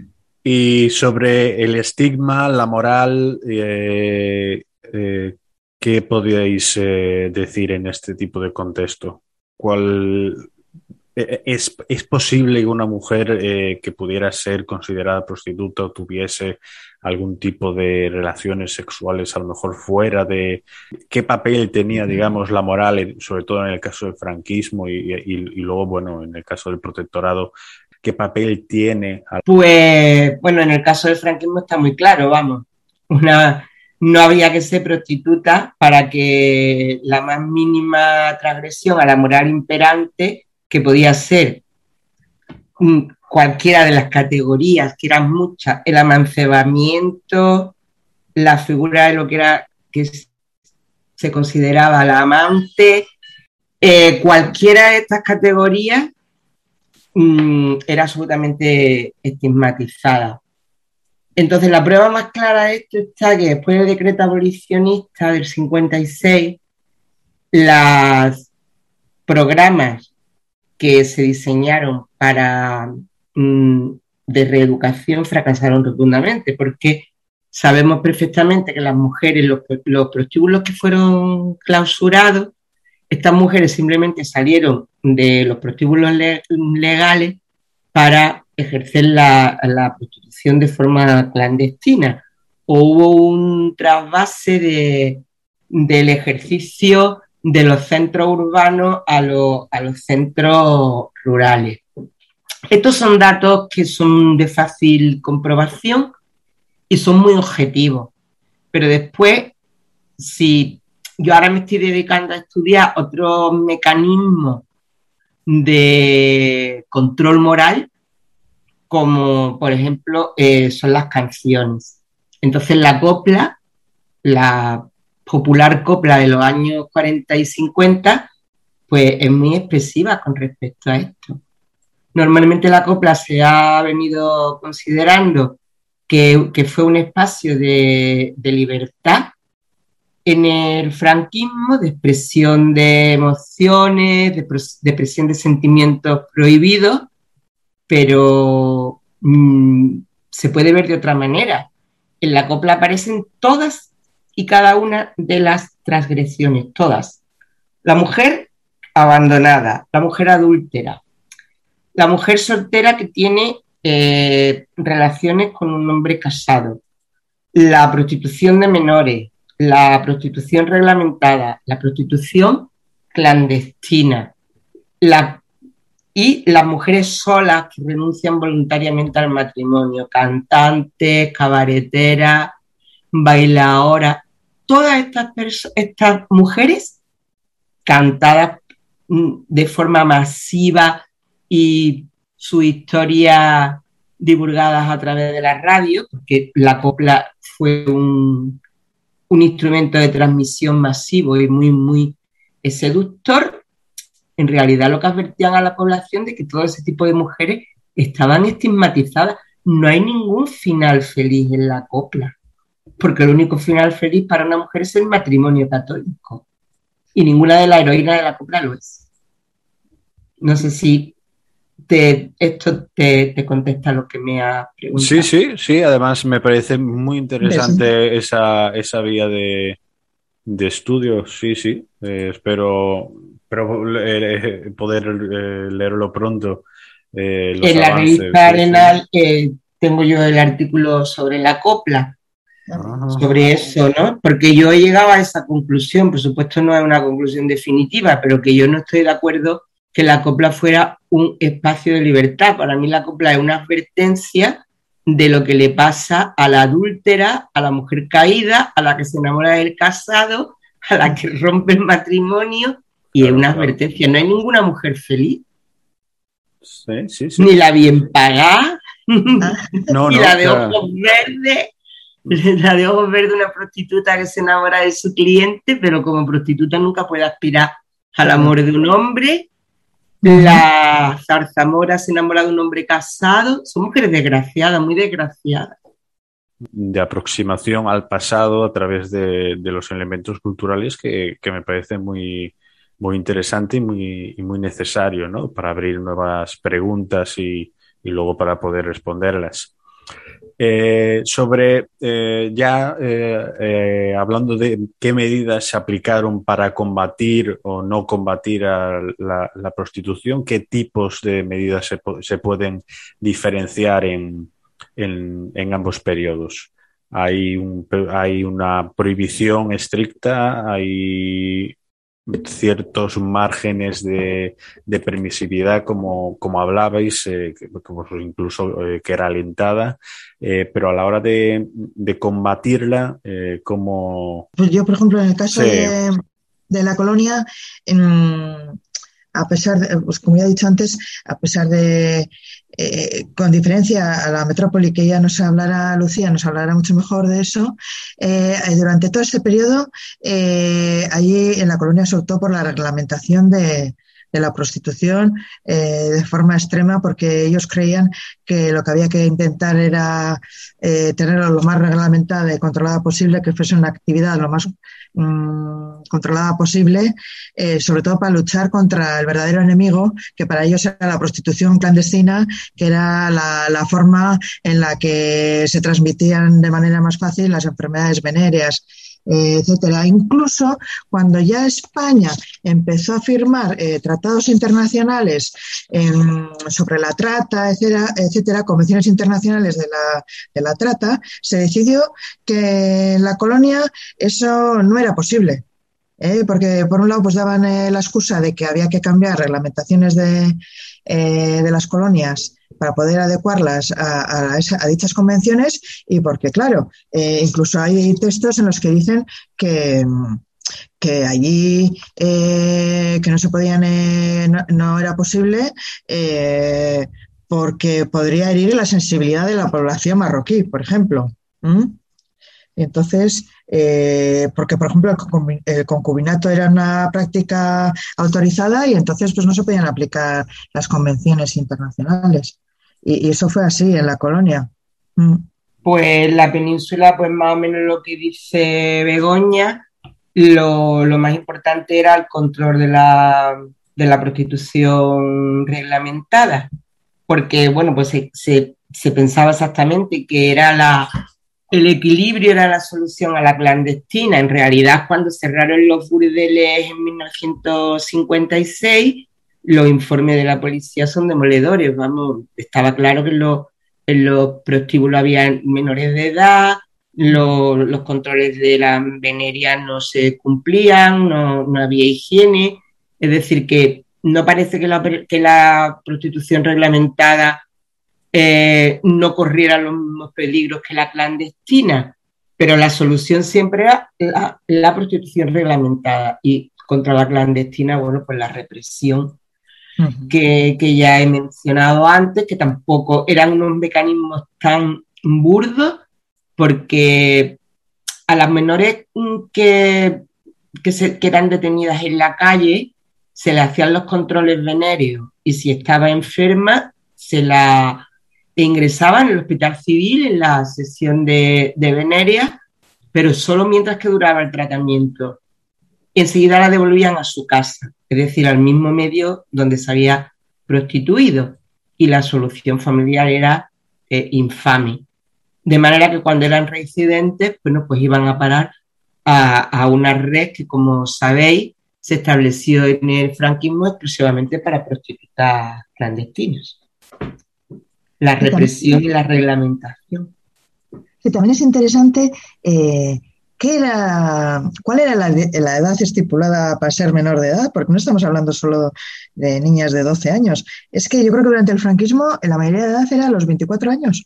Y sobre el estigma, la moral, eh, eh, ¿qué podríais eh, decir en este tipo de contexto? ¿Cuál eh, es, es posible que una mujer eh, que pudiera ser considerada prostituta o tuviese algún tipo de relaciones sexuales, a lo mejor fuera de qué papel tenía, digamos, la moral, sobre todo en el caso del franquismo y, y, y luego, bueno, en el caso del protectorado? ¿Qué papel tiene? Pues, bueno, en el caso del franquismo está muy claro, vamos. Una, no había que ser prostituta para que la más mínima transgresión a la moral imperante, que podía ser mm, cualquiera de las categorías, que eran muchas, el amancebamiento, la figura de lo que era que se consideraba la amante, eh, cualquiera de estas categorías mmm, era absolutamente estigmatizada. Entonces, la prueba más clara de esto está que después del decreto abolicionista del cincuenta y seis, los programas que se diseñaron para mmm, de reeducación fracasaron rotundamente, porque sabemos perfectamente que las mujeres, los, los prostíbulos que fueron clausurados, estas mujeres simplemente salieron de los prostíbulos le- legales para ejercer la, la prostitución de forma clandestina. O hubo un trasvase de, del ejercicio de los centros urbanos a, lo, a los centros rurales. Estos son datos que son de fácil comprobación y son muy objetivos. Pero después, si yo ahora me estoy dedicando a estudiar otros mecanismos de control moral, como por ejemplo eh, son las canciones. Entonces la copla, la popular copla de los años cuarenta y cincuenta, pues es muy expresiva con respecto a esto. Normalmente la copla se ha venido considerando que, que fue un espacio de, de libertad en el franquismo, de expresión de emociones, de, de expresión de sentimientos prohibidos, pero mmm, se puede ver de otra manera. En la copla aparecen todas y cada una de las transgresiones, todas. La mujer abandonada, la mujer adúltera, la mujer soltera que tiene eh, relaciones con un hombre casado, la prostitución de menores, la prostitución reglamentada, la prostitución clandestina, la y las mujeres solas que renuncian voluntariamente al matrimonio, cantantes, cabareteras, bailadoras, todas estas, estas mujeres cantadas de forma masiva y su historia divulgadas a través de la radio, porque la copla fue un, un instrumento de transmisión masivo y muy, muy seductor. En realidad lo que advertían a la población de que todo ese tipo de mujeres estaban estigmatizadas. No hay ningún final feliz en la copla, porque el único final feliz para una mujer es el matrimonio católico, y ninguna de las heroínas de la copla lo es. No sé si te, esto te, te contesta lo que me has preguntado. Sí, sí, sí, además me parece muy interesante esa, esa vía de, de estudio, sí, sí, eh, espero, espero eh, poder eh, leerlo pronto. Eh, los en avances, la revista sí, Arenal sí. eh, tengo yo el artículo sobre la copla, Ajá. sobre eso, ¿no? Porque yo he llegado a esa conclusión, por supuesto no es una conclusión definitiva, pero que yo no estoy de acuerdo que la copla fuera un espacio de libertad. Para mí la copla es una advertencia de lo que le pasa a la adúltera, a la mujer caída, a la que se enamora del casado, a la que rompe el matrimonio, y claro, es una claro. advertencia. No hay ninguna mujer feliz. Sí, sí, sí. Ni la bien pagada, Ah. no, ni no, la de claro. ojos verdes, la de ojos verdes, una prostituta que se enamora de su cliente, pero como prostituta nunca puede aspirar al amor de un hombre. La zarzamora se enamora de un hombre casado. Son mujeres desgraciadas, muy desgraciadas. De aproximación al pasado a través de, de los elementos culturales que, que me parece muy, muy interesante y muy, y muy necesario, ¿no? Para abrir nuevas preguntas y, y luego para poder responderlas. Eh, sobre eh, ya eh, eh, hablando de qué medidas se aplicaron para combatir o no combatir a la, la prostitución, qué tipos de medidas se, se pueden diferenciar en, en, en ambos periodos. Hay, un, hay una prohibición estricta, hay ciertos márgenes de, de permisividad, como, como hablabais, eh, que, incluso eh, que era alentada, eh, pero a la hora de, de combatirla, eh, como... Pues yo, por ejemplo, en el caso sí. de, de la colonia, en, a pesar de, pues como ya he dicho antes, a pesar de, eh, con diferencia a la metrópoli, que ya nos hablará Lucía, nos hablará mucho mejor de eso, eh, durante todo este periodo, eh, allí en la colonia se optó por la reglamentación de, de la prostitución eh, de forma extrema, porque ellos creían que lo que había que intentar era eh, tenerlo lo más reglamentada y controlada posible, que fuese una actividad lo más mmm, controlada posible, eh, sobre todo para luchar contra el verdadero enemigo, que para ellos era la prostitución clandestina, que era la, la forma en la que se transmitían de manera más fácil las enfermedades venéreas, Eh, etcétera. Incluso cuando ya España empezó a firmar eh, tratados internacionales eh, sobre la trata, etcétera, etcétera, convenciones internacionales de la, de la trata, se decidió que en la colonia eso no era posible. ¿eh? Porque por un lado pues daban eh, la excusa de que había que cambiar reglamentaciones de, eh, de las colonias para poder adecuarlas a, a, esa, a dichas convenciones, y porque, claro, eh, incluso hay textos en los que dicen que, que allí eh, que no se podían, eh, no, no era posible eh, porque podría herir la sensibilidad de la población marroquí, por ejemplo. ¿Mm? Entonces, eh, porque, por ejemplo, el concubinato era una práctica autorizada y entonces pues no se podían aplicar las convenciones internacionales. Y, y eso fue así en la colonia. Mm. Pues la península, pues más o menos lo que dice Begoña, lo, lo más importante era el control de la, de la prostitución reglamentada, porque, bueno, pues se, se, se pensaba exactamente que era la... el equilibrio era la solución a la clandestina. En realidad, cuando cerraron los burdeles en mil novecientos cincuenta y seis, los informes de la policía son demoledores. Vamos, estaba claro que en los, en los prostíbulos había menores de edad, los, los controles de la veneria no se cumplían, no, no había higiene. Es decir, que no parece que la, que la prostitución reglamentada Eh, no corriera los mismos peligros que la clandestina, pero la solución siempre era la, la prostitución reglamentada, y contra la clandestina, bueno, pues la represión uh-huh. que, que ya he mencionado antes, que tampoco eran unos mecanismos tan burdos, porque a las menores que, que, se, que eran detenidas en la calle se le hacían los controles venéreos, y si estaba enferma se la ingresaba en el hospital civil en la sesión de, de veneria, pero solo mientras que duraba el tratamiento. Enseguida la devolvían a su casa, es decir, al mismo medio donde se había prostituido, y la solución familiar era eh, infame. De manera que cuando eran reincidentes, bueno, pues iban a parar a, a una red que, como sabéis, se estableció en el franquismo exclusivamente para prostitutas clandestinas. La represión y la reglamentación. Sí, también es interesante eh, ¿qué era, cuál era la, la edad estipulada para ser menor de edad, porque no estamos hablando solo de niñas de doce años. Es que yo creo que durante el franquismo la mayoría de edad era los veinticuatro años.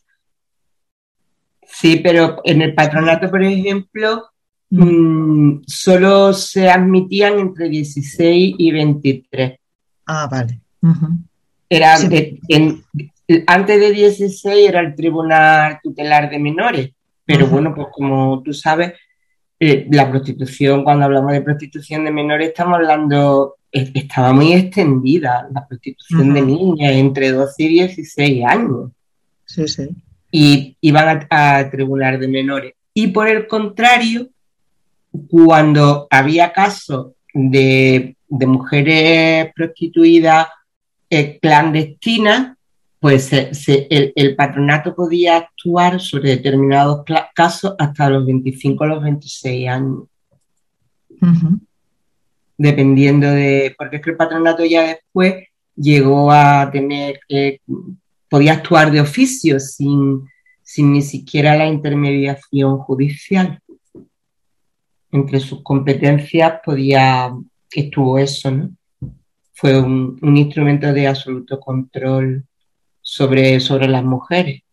Sí, pero en el patronato, por ejemplo, mm. Mmm, solo se admitían entre dieciséis y veintitrés. Ah, vale. Uh-huh. Era sí. de, en, antes de dieciséis era el Tribunal Tutelar de Menores, pero uh-huh. bueno, pues como tú sabes, eh, la prostitución, cuando hablamos de prostitución de menores, estamos hablando, eh, estaba muy extendida la prostitución uh-huh. de niñas entre doce y dieciséis años. Sí, sí. Y iban a, a Tribunal de Menores. Y por el contrario, cuando había casos de, de mujeres prostituidas eh, clandestinas, pues se, se, el, el patronato podía actuar sobre determinados casos hasta los veinticinco o los veintiséis años. Uh-huh. Dependiendo de... Porque es que el patronato ya después llegó a tener... Eh, podía actuar de oficio sin, sin ni siquiera la intermediación judicial. Entre sus competencias podía... estuvo eso, ¿no? Fue un, un instrumento de absoluto control sobre, sobre las mujeres.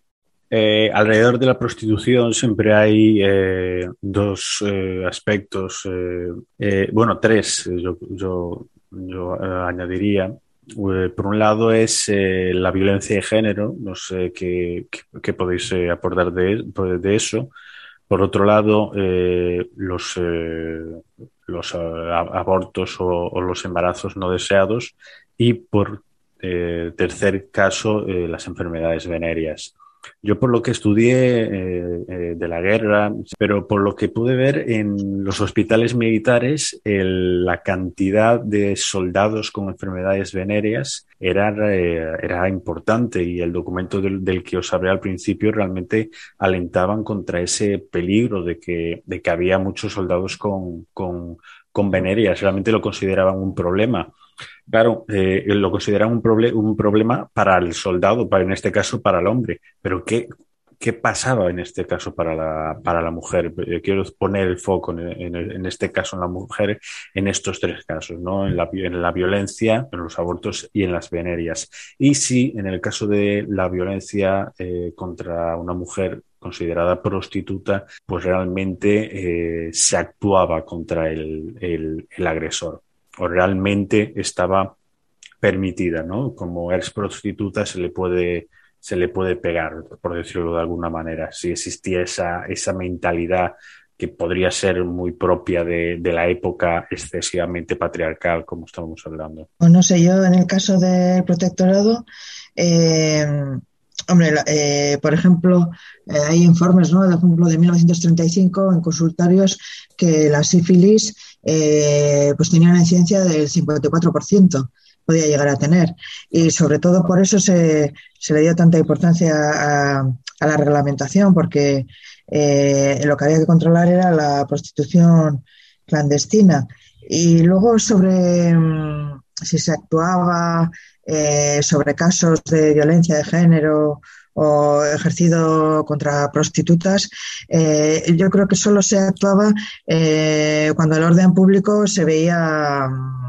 Eh, alrededor de la prostitución siempre hay eh, dos eh, aspectos, eh, eh, bueno, tres, yo, yo, yo eh, añadiría. Eh, por un lado es eh, la violencia de género, no sé qué, qué, qué podéis eh, aportar de, de eso. Por otro lado, eh, los, eh, los abortos o, o los embarazos no deseados. Y por eh, tercer caso, eh, las enfermedades venéreas. Yo por lo que estudié eh, eh, de la guerra, pero por lo que pude ver en los hospitales militares, el, la cantidad de soldados con enfermedades venéreas era, eh, era importante, y el documento del, del que os hablé al principio realmente alentaban contra ese peligro de que, de que había muchos soldados con, con, con venéreas. Realmente lo consideraban un problema. Claro, eh, lo consideran un, proble- un problema para el soldado, para, en este caso para el hombre. Pero ¿qué, qué pasaba en este caso para la, para la mujer? Eh, quiero poner el foco en, en, en este caso en la mujer, en estos tres casos, ¿no? En la, en la violencia, en los abortos y en las venéreas. Y si en el caso de la violencia eh, contra una mujer considerada prostituta, pues realmente eh, se actuaba contra el, el, el agresor, o realmente estaba permitida, ¿no? Como eres prostituta se le puede, se le puede pegar, por decirlo de alguna manera, si existía esa, esa mentalidad que podría ser muy propia de, de la época excesivamente patriarcal, como estábamos hablando. Pues no sé, yo en el caso del protectorado, eh, hombre, eh, por ejemplo, eh, hay informes, ¿no? Por ejemplo, de mil novecientos treinta y cinco en consultorios que la sífilis eh, pues tenía una incidencia del cincuenta y cuatro por ciento, podía llegar a tener. Y sobre todo por eso se, se le dio tanta importancia a, a la reglamentación, porque eh, lo que había que controlar era la prostitución clandestina. Y luego sobre um, si se actuaba eh, sobre casos de violencia de género o ejercido contra prostitutas, eh, yo creo que solo se actuaba eh, cuando el orden público se veía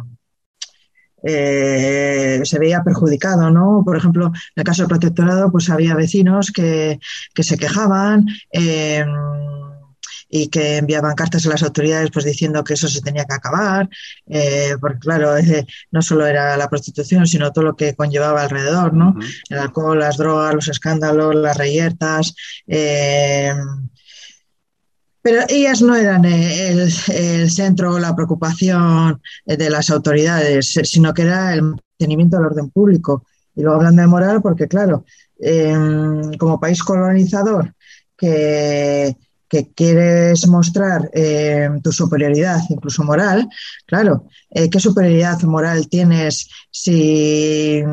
eh, se veía perjudicado, ¿no? Por ejemplo, en el caso del protectorado, pues había vecinos que, que se quejaban eh, y que enviaban cartas a las autoridades pues diciendo que eso se tenía que acabar, eh, porque claro, eh, no solo era la prostitución, sino todo lo que conllevaba alrededor, ¿no? Uh-huh. El alcohol, las drogas, los escándalos, las reyertas, eh, pero ellas no eran el, el centro o la preocupación de las autoridades, sino que era el mantenimiento del orden público. Y luego hablando de moral, porque claro, eh, como país colonizador que, que quieres mostrar eh, tu superioridad, incluso moral, claro, eh, ¿qué superioridad moral tienes si,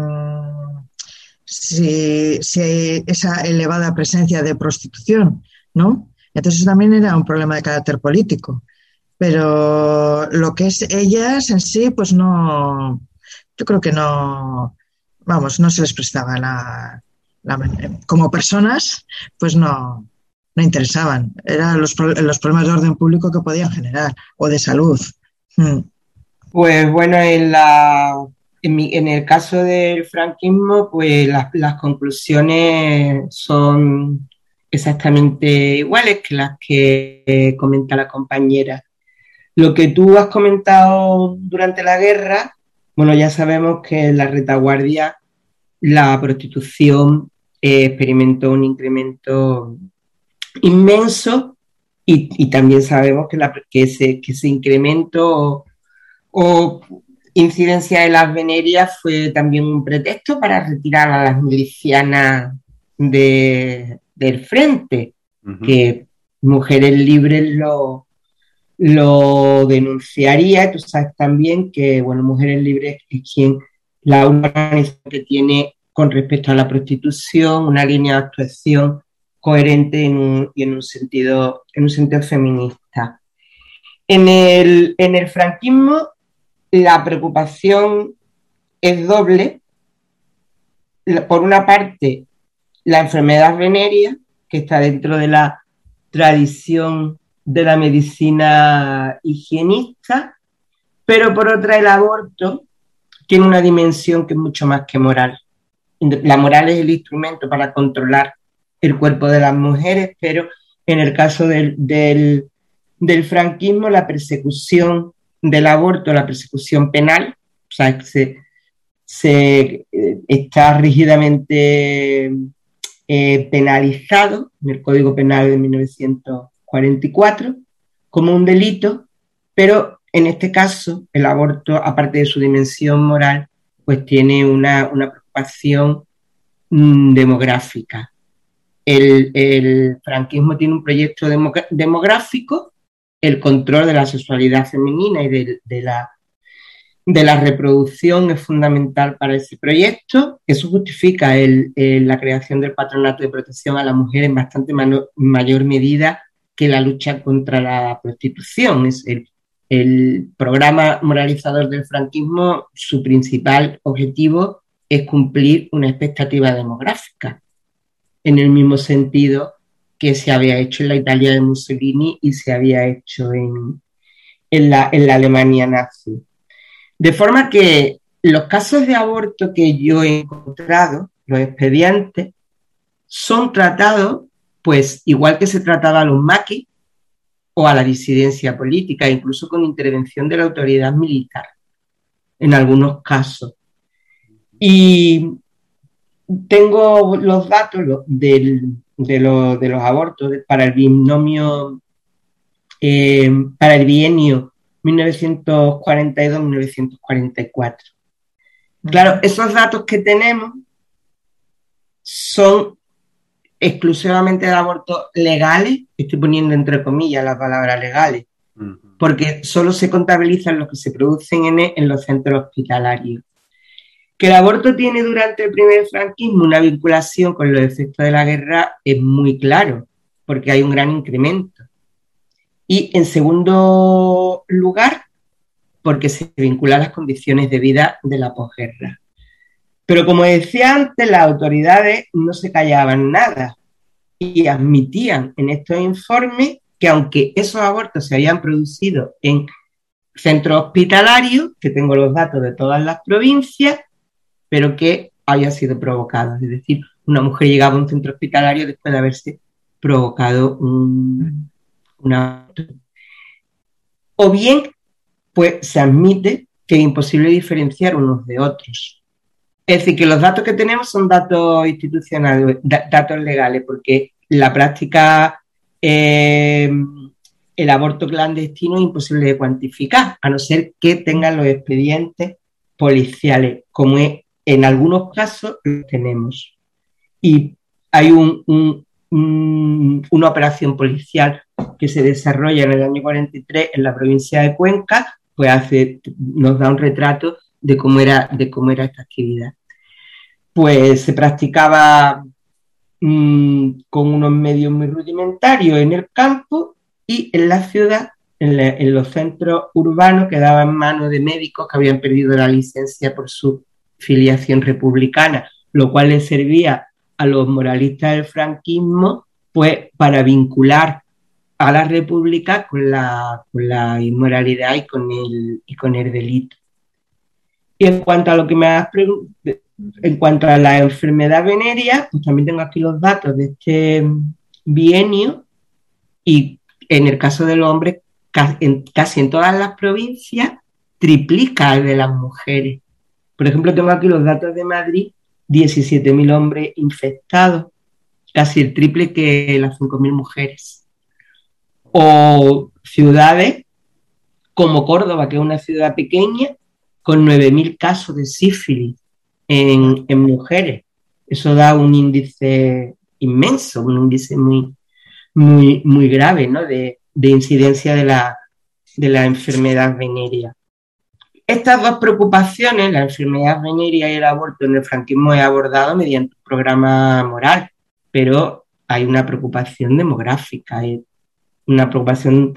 si, si hay esa elevada presencia de prostitución, ¿no? Entonces también era un problema de carácter político. Pero lo que es ellas en sí, pues no, yo creo que no, vamos, no se les prestaba la, la como personas, pues no, no interesaban. Eran los, los problemas de orden público que podían generar, o de salud. Hmm. Pues bueno, en la en, mi, en el caso del franquismo, pues las, las conclusiones son exactamente iguales que las que eh, comenta la compañera. Lo que tú has comentado durante la guerra, bueno, ya sabemos que en la retaguardia la prostitución eh, experimentó un incremento inmenso y, y también sabemos que, la, que, ese, que ese incremento o, o incidencia de las venerias fue también un pretexto para retirar a las milicianas de, del frente, uh-huh. que Mujeres Libres lo, lo denunciaría. Tú sabes también que, bueno, Mujeres Libres es quien, la organización que tiene con respecto a la prostitución, una línea de actuación coherente en un, y en un sentido, en un sentido feminista. En el, en el franquismo la preocupación es doble. Por una parte, la enfermedad venérea, que está dentro de la tradición de la medicina higienista, pero por otra el aborto tiene una dimensión que es mucho más que moral. La moral es el instrumento para controlar el cuerpo de las mujeres, pero en el caso del, del, del franquismo, la persecución del aborto, la persecución penal, o sea, se, se eh, está rígidamente eh, penalizado en el Código Penal de mil novecientos cuarenta y cuatro como un delito, pero en este caso el aborto, aparte de su dimensión moral, pues tiene una, una preocupación mmm, demográfica. El, el franquismo tiene un proyecto demogra- demográfico, el control de la sexualidad femenina y de, de, la, de la reproducción es fundamental para ese proyecto. Eso justifica el, el, la creación del patronato de protección a la mujer en bastante mano, mayor medida que la lucha contra la prostitución. Es el, el programa moralizador del franquismo, su principal objetivo es cumplir una expectativa demográfica, en el mismo sentido que se había hecho en la Italia de Mussolini y se había hecho en, en, la, en la Alemania nazi. De forma que los casos de aborto que yo he encontrado, los expedientes, son tratados, pues, igual que se trataba a los maquis o a la disidencia política, incluso con intervención de la autoridad militar, en algunos casos. Y tengo los datos del, de, lo, de los abortos para el binomio, eh, para el bienio mil novecientos cuarenta y dos a mil novecientos cuarenta y cuatro. Claro, esos datos que tenemos son exclusivamente de abortos legales, estoy poniendo entre comillas la palabra legales, uh-huh. porque solo se contabilizan los que se producen en, en los centros hospitalarios. Que el aborto tiene durante el primer franquismo una vinculación con los efectos de la guerra es muy claro, porque hay un gran incremento. Y en segundo lugar, porque se vincula a las condiciones de vida de la posguerra. Pero como decía antes, las autoridades no se callaban nada y admitían en estos informes que aunque esos abortos se habían producido en centros hospitalarios, que tengo los datos de todas las provincias, pero que habían sido provocados. Es decir, una mujer llegaba a un centro hospitalario después de haberse provocado un, un aborto. O bien, pues se admite que es imposible diferenciar unos de otros. Es decir, que los datos que tenemos son datos institucionales, datos legales, porque la práctica, eh, el aborto clandestino es imposible de cuantificar, a no ser que tengan los expedientes policiales, como es, en algunos casos los tenemos. Y hay un, un, un, una operación policial que se desarrolla en el año cuarenta y tres en la provincia de Cuenca, pues hace, nos da un retrato de cómo era, de cómo era esta actividad. Pues se practicaba mmm, con unos medios muy rudimentarios en el campo y en la ciudad, en, la, en los centros urbanos, quedaba en manos de médicos que habían perdido la licencia por su filiación republicana, lo cual les servía a los moralistas del franquismo pues para vincular a la república con la, con la inmoralidad y con el, y con el delito. Y en cuanto a lo que me has preguntado, en cuanto a la enfermedad venérea, pues también tengo aquí los datos de este bienio y en el caso del hombre, casi en todas las provincias, triplica el de las mujeres. Por ejemplo, tengo aquí los datos de Madrid, diecisiete mil hombres infectados, casi el triple que las cinco mil mujeres. O ciudades como Córdoba, que es una ciudad pequeña, con nueve mil casos de sífilis en, en mujeres. Eso da un índice inmenso, un índice muy, muy, muy grave, ¿no? de, de incidencia de la, de la enfermedad venérea. Estas dos preocupaciones, la enfermedad venérea y el aborto, en el franquismo es abordado mediante un programa moral, pero hay una preocupación demográfica, hay una preocupación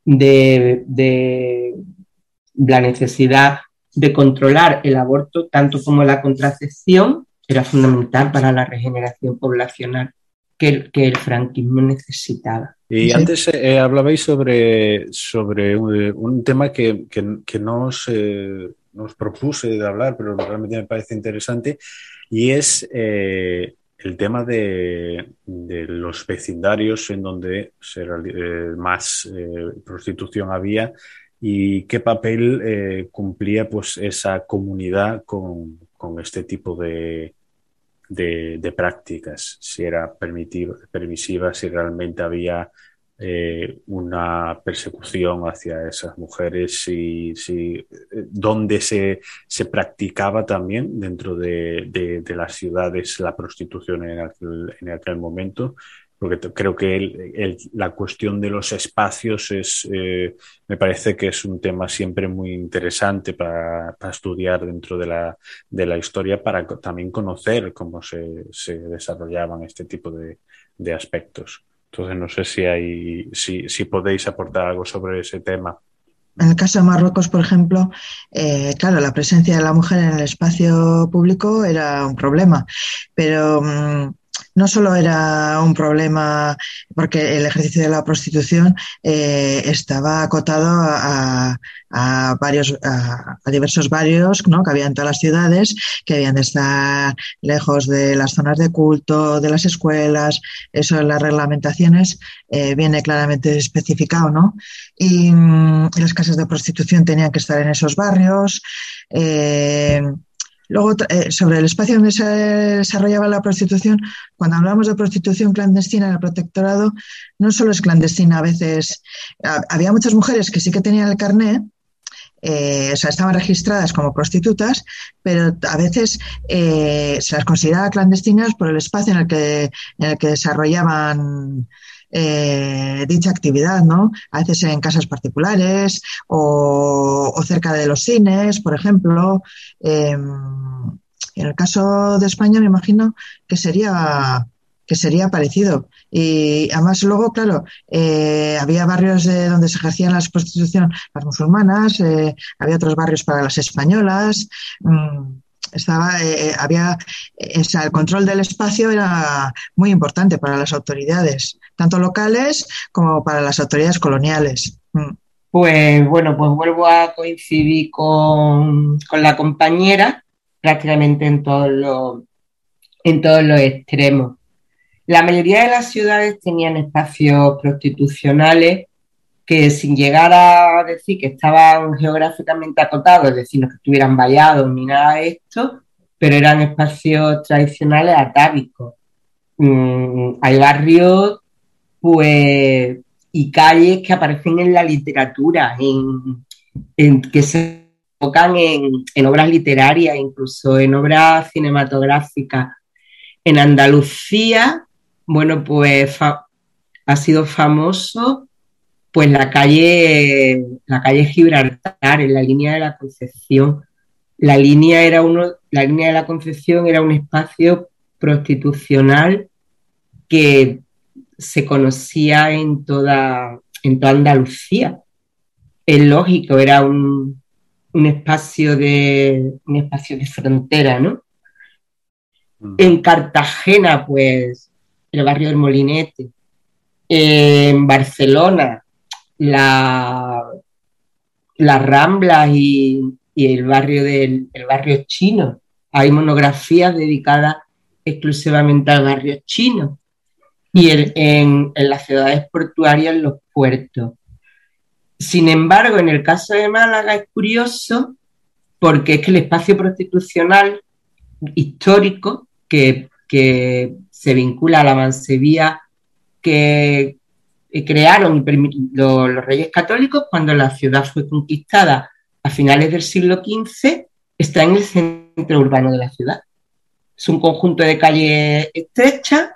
de, de la necesidad de controlar el aborto, tanto como la contracepción, era fundamental para la regeneración poblacional que el, que el franquismo necesitaba. Y sí. Antes eh, hablabais sobre, sobre un, un tema que, que, que nos, eh, nos propuse de hablar, pero realmente me parece interesante, y es eh, el tema de, de los vecindarios en donde se, eh, más eh, prostitución había y qué papel eh, cumplía pues, esa comunidad con, con este tipo de... De, de prácticas, si era permisiva, si realmente había eh, una persecución hacia esas mujeres, si, si, dónde se, se practicaba también dentro de, de, de las ciudades la prostitución en aquel, en aquel momento, porque creo que el, el, la cuestión de los espacios es, eh, me parece que es un tema siempre muy interesante para, para estudiar dentro de la, de la historia, para también conocer cómo se, se desarrollaban este tipo de, de aspectos. Entonces no sé si, hay, si, si podéis aportar algo sobre ese tema. En el caso de Marruecos, por ejemplo, eh, claro, la presencia de la mujer en el espacio público era un problema, pero mmm, no solo era un problema porque el ejercicio de la prostitución eh, estaba acotado a, a varios, a, a diversos barrios, ¿no?, que había en todas las ciudades, que habían de estar lejos de las zonas de culto, de las escuelas. Eso en las reglamentaciones eh, viene claramente especificado, ¿no? Y, y las casas de prostitución tenían que estar en esos barrios. Eh, Luego, eh, sobre el espacio donde se desarrollaba la prostitución, cuando hablamos de prostitución clandestina en el protectorado, no solo es clandestina, a veces a, había muchas mujeres que sí que tenían el carné, eh, o sea, estaban registradas como prostitutas, pero a veces eh, se las consideraba clandestinas por el espacio en el que, en el que desarrollaban Eh, dicha actividad, ¿no? A veces en casas particulares o, o cerca de los cines, por ejemplo. Eh, en el caso de España me imagino que sería que sería parecido. Y además luego, claro, eh, había barrios de donde se ejercían la prostitución las musulmanas, eh, había otros barrios para las españolas. Mmm, Estaba, eh, había, eh, o sea, el control del espacio era muy importante para las autoridades, tanto locales como para las autoridades coloniales. Mm. Pues bueno, pues vuelvo a coincidir con, con la compañera prácticamente en todos los, en todos los extremos. La mayoría de las ciudades tenían espacios prostitucionales que, sin llegar a decir que estaban geográficamente acotados, es decir, no que estuvieran vallados ni nada de esto, pero eran espacios tradicionales atávicos. Mm, hay barrios, pues, y calles que aparecen en la literatura, en, en que se enfocan en, en obras literarias, incluso en obras cinematográficas. En Andalucía, bueno, pues fa- ha sido famoso pues la calle, la calle Gibraltar, en la línea de la Concepción. La línea era uno, la línea de la Concepción era un espacio prostitucional que se conocía en toda, en toda Andalucía. Es lógico, era un, un espacio de, un espacio de frontera, ¿no? Mm. En Cartagena, pues, el barrio del Molinete. En Barcelona, La, las Ramblas y, y el barrio del el barrio chino. Hay monografías dedicadas exclusivamente al barrio chino. Y el, en, en las ciudades portuarias, en los puertos. Sin embargo, en el caso de Málaga es curioso porque es que el espacio prostitucional histórico que, que se vincula a la mansebía que crearon los, los Reyes Católicos cuando la ciudad fue conquistada a finales del siglo quince, está en el centro urbano de la ciudad. Es un conjunto de calles estrechas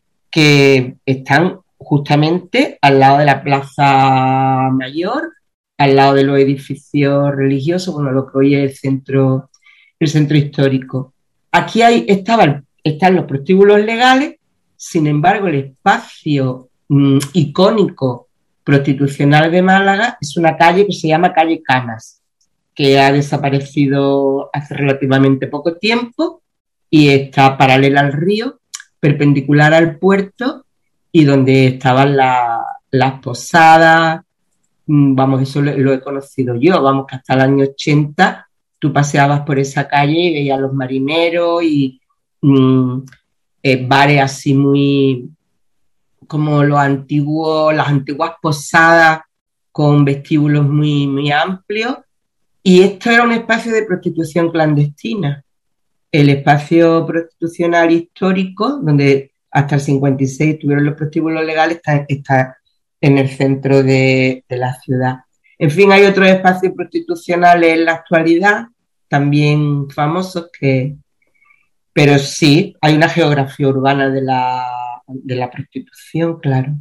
que están justamente al lado de la Plaza Mayor al lado de los edificios religiosos, bueno, lo que hoy es el centro, el centro histórico. Aquí hay, estaban, están los prostíbulos legales, sin embargo, el espacio mmm, icónico prostitucional de Málaga es una calle que se llama calle Canas, que ha desaparecido hace relativamente poco tiempo y está paralela al río, perpendicular al puerto y donde estaban la, las posadas. Vamos, eso lo, lo he conocido yo, vamos, que hasta el año ochenta tú paseabas por esa calle y veías a los marineros y mmm, eh, bares así muy como los antiguos, las antiguas posadas con vestíbulos muy, muy amplios. Y esto era un espacio de prostitución clandestina. El espacio prostitucional histórico, donde hasta el cincuenta y seis tuvieron los prostíbulos legales, está, está en el centro de, de la ciudad. En fin, hay otros espacios prostitucionales en la actualidad, también famosos, que, pero sí, hay una geografía urbana de la, de la prostitución, claro.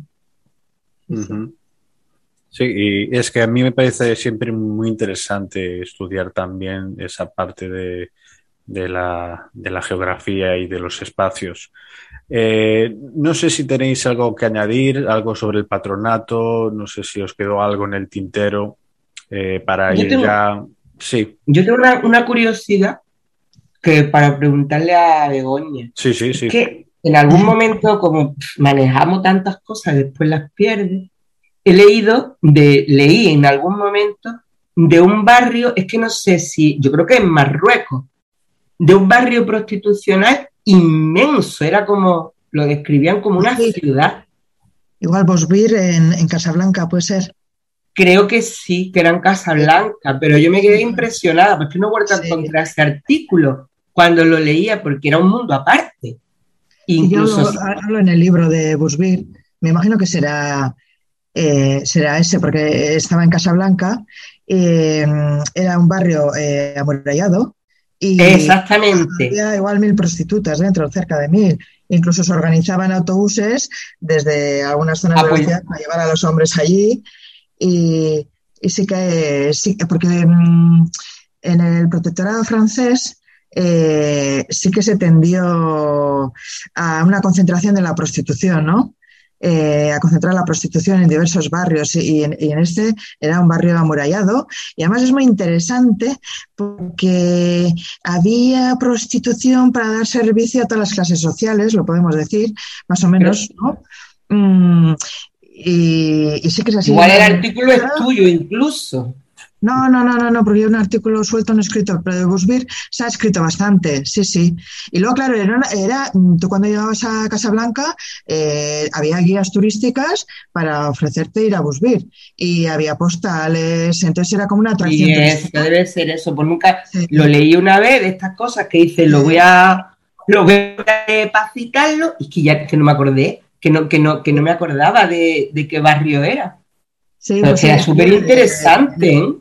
Uh-huh. Sí, y es que a mí me parece siempre muy interesante estudiar también esa parte de, de, la, de la geografía y de los espacios. Eh, no sé si tenéis algo que añadir, algo sobre el patronato, no sé si os quedó algo en el tintero eh, para yo ir tengo, ya... Sí. Yo tengo una, una curiosidad que para preguntarle a Begoña. Sí, sí, es sí. que en algún momento, como manejamos tantas cosas, después las pierdes. He leído, de, leí en algún momento de un barrio, es que no sé si, yo creo que en Marruecos, de un barrio prostitucional inmenso, era como, lo describían como una Sí. ciudad. Igual Bosbir en, en Casablanca, puede ser. Creo que sí, que era en Casablanca, pero yo me quedé impresionada, porque no he vuelto a Sí. encontrar ese artículo cuando lo leía, porque era un mundo aparte. Y yo Incluso hablo, hablo en el libro de Bosbir, me imagino que será... Eh, será ese, porque estaba en Casablanca, eh, era un barrio eh, amurallado y exactamente. había igual mil prostitutas dentro, cerca de mil. Incluso se organizaban autobuses desde algunas zonas Ah, de la pues, ciudad para llevar a los hombres allí y, y sí que, sí, porque mm, en el protectorado francés eh, sí que se tendió a una concentración de la prostitución, ¿no? Eh, a concentrar la prostitución en diversos barrios y, y, en, y en este era un barrio amurallado y además es muy interesante porque había prostitución para dar servicio a todas las clases sociales, lo podemos decir, más o menos, ¿no? Mm, y, y sí que es así. Igual el artículo es tuyo incluso. No, no, no, no, no, porque hay un artículo suelto no escrito, pero de Bosbir se ha escrito bastante, sí, sí. Y luego, claro, era, era tú cuando llegabas a Casablanca eh, había guías turísticas para ofrecerte ir a Bosbir y había postales, entonces era como una atracción Y es, turística. debe ser eso, pues nunca Sí. lo leí una vez de estas cosas que dice, lo voy a, lo voy a para citarlo, y que ya que no me acordé, que no, que no, que no me acordaba de, de qué barrio era. Sí, Pero pues que era sí, súper interesante, ¿eh?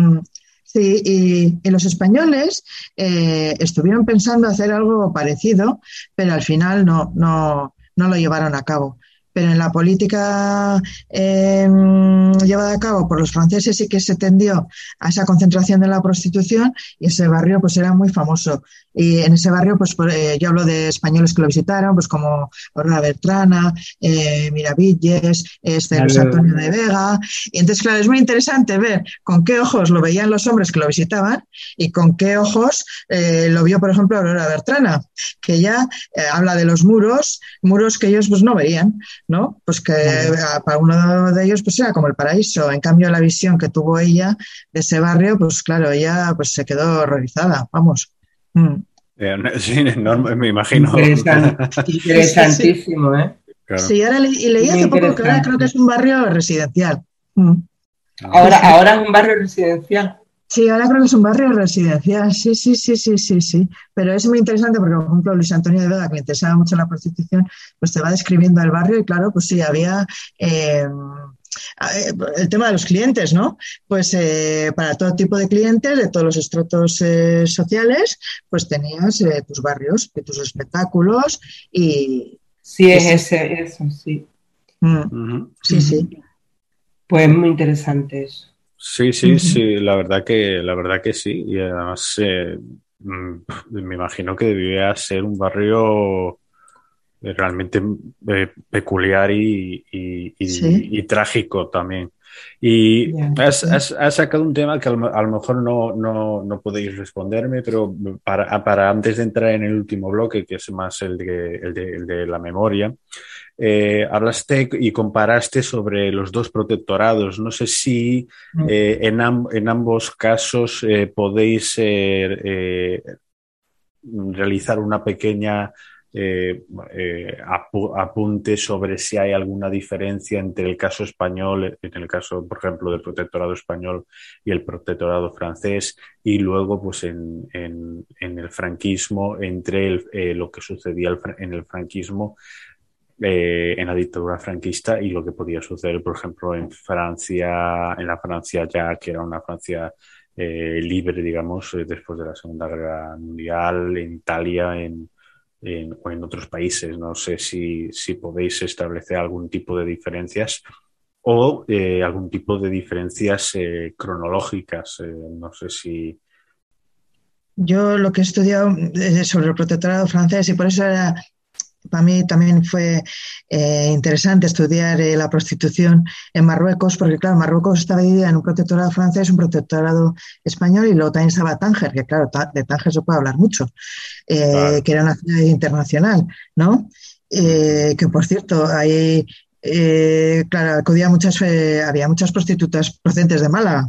Sí, y, y los españoles eh, estuvieron pensando hacer algo parecido, pero al final no, no, no lo llevaron a cabo. Pero en la política eh, llevada a cabo por los franceses sí que se tendió a esa concentración de la prostitución y ese barrio pues era muy famoso. Y en ese barrio pues eh, yo hablo de españoles que lo visitaron, pues como Aurora Bertrana, eh, Miravilles, este, Luis Antonio de Vega. Y entonces, claro, es muy interesante ver con qué ojos lo veían los hombres que lo visitaban y con qué ojos eh, lo vio, por ejemplo, Aurora Bertrana, que ella eh, habla de los muros, muros que ellos pues no veían, ¿no? Pues que uh-huh. para uno de ellos pues era como el paraíso. En cambio, la visión que tuvo ella de ese barrio, pues claro, ella pues se quedó horrorizada, vamos. Mm. Sí, enorme, me imagino. Interesant, interesantísimo, ¿eh? Claro. Sí, ahora le, y leí hace poco que ahora creo que es un barrio residencial. Mm. Ahora, ahora es un barrio residencial. Sí, ahora creo que es un barrio residencial, sí, sí, sí, sí, sí, sí. Pero es muy interesante porque, por ejemplo, Luis Antonio de Vega, que le interesaba mucho la prostitución, pues te va describiendo el barrio y claro, pues sí, había eh, el tema de los clientes, ¿no? Pues eh, para todo tipo de clientes, de todos los estratos eh, sociales, pues tenías eh, tus barrios, tus espectáculos y... Sí, es ese, eso, sí. Mm, uh-huh. Sí, sí. Pues muy interesante eso. Sí, sí, sí, la verdad que, la verdad que sí. Y además eh, mm, me imagino que debía ser un barrio eh, realmente eh, peculiar y, y- Sí, y- y trágico también. Y Ya. has, sí. has- has sacado un tema que a lo, a lo mejor no, no, no podéis responderme, pero para, para antes de entrar en el último bloque, que es más el de, el de, el de la memoria, eh, hablaste y comparaste sobre los dos protectorados. No sé si eh, en, am- en ambos casos eh, podéis eh, eh, realizar una pequeña eh, eh, apu- apunte sobre si hay alguna diferencia entre el caso español, en el caso, por ejemplo, del protectorado español y el protectorado francés, y luego, pues, en, en- en el franquismo, entre el- eh, lo que sucedía el fra- en el franquismo, eh, en la dictadura franquista y lo que podía suceder, por ejemplo, en Francia, en la Francia ya que era una Francia eh, libre, digamos, eh, después de la Segunda Guerra Mundial, en Italia, en, en- o en otros países. No sé si, si podéis establecer algún tipo de diferencias o eh, algún tipo de diferencias eh, cronológicas. Eh, no sé si... Yo lo que he estudiado eh, sobre el protectorado francés y por eso era, para mí también fue eh, interesante estudiar eh, la prostitución en Marruecos, porque claro, Marruecos estaba dividida en un protectorado francés, un protectorado español y luego también estaba Tánger, que claro, ta- de Tánger se puede hablar mucho, eh, Claro. que era una ciudad internacional, ¿no? Ujú. Eh, que por cierto, ahí, eh, claro, acudía muchas, eh, había muchas prostitutas procedentes de Málaga.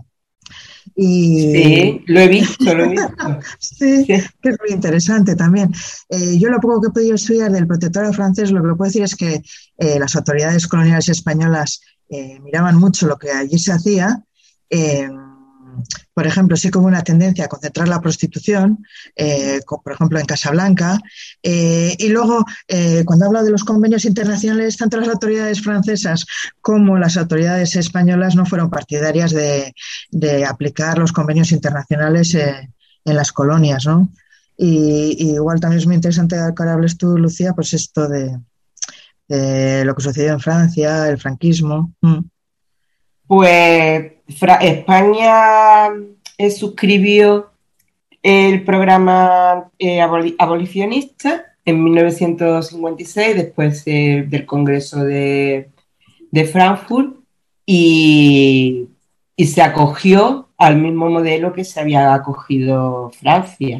Y Sí, lo he visto, lo he visto. sí, Sí. que es muy interesante también. Eh, yo lo poco que he podido estudiar del protectorado francés, lo que puedo decir es que eh, las autoridades coloniales españolas eh, miraban mucho lo que allí se hacía. Eh, por ejemplo, sí que hubo una tendencia a concentrar la prostitución, eh, como por ejemplo en Casablanca. Eh, y luego, eh, cuando hablo de los convenios internacionales, tanto las autoridades francesas como las autoridades españolas no fueron partidarias de, de aplicar los convenios internacionales eh, en las colonias, ¿no? Y, y, igual también es muy interesante que ahora hables tú, Lucía, pues esto de, de lo que sucedió en Francia, el franquismo. Mm. Pues Fra- España eh, suscribió el programa eh, aboli- abolicionista en mil novecientos cincuenta y seis, después eh, del Congreso de, de Frankfurt, y, y se acogió al mismo modelo que se había acogido Francia,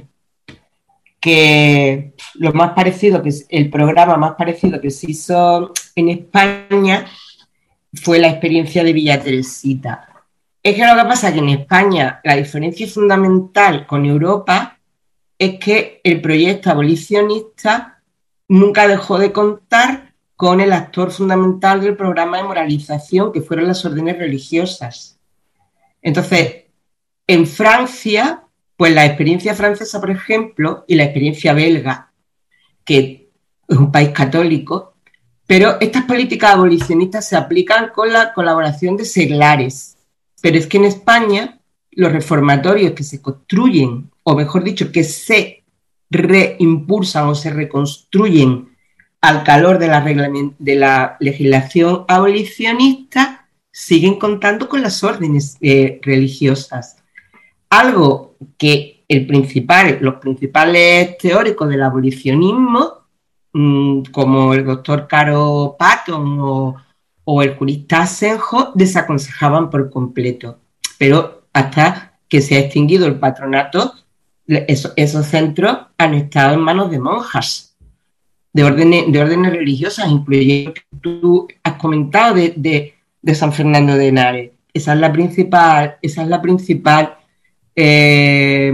que lo más parecido, que es el programa más parecido que se hizo en España fue la experiencia de Villa Teresita. Es que lo que pasa es que en España la diferencia fundamental con Europa es que el proyecto abolicionista nunca dejó de contar con el actor fundamental del programa de moralización, que fueron las órdenes religiosas. Entonces, en Francia, pues la experiencia francesa, por ejemplo, y la experiencia belga, que es un país católico, pero estas políticas abolicionistas se aplican con la colaboración de seglares. Pero es que en España los reformatorios que se construyen, o mejor dicho, que se reimpulsan o se reconstruyen al calor de la, de la legislación abolicionista, siguen contando con las órdenes eh, religiosas. Algo que el principal, los principales teóricos del abolicionismo, mmm, como el doctor Caro Patton o, o el jurista Asenjo, desaconsejaban por completo. Pero hasta que se ha extinguido el patronato, eso, esos centros han estado en manos de monjas, de órdenes, de órdenes religiosas, incluyendo que tú has comentado de, de, de San Fernando de Henares. Esa es la principal, esa es la principal eh,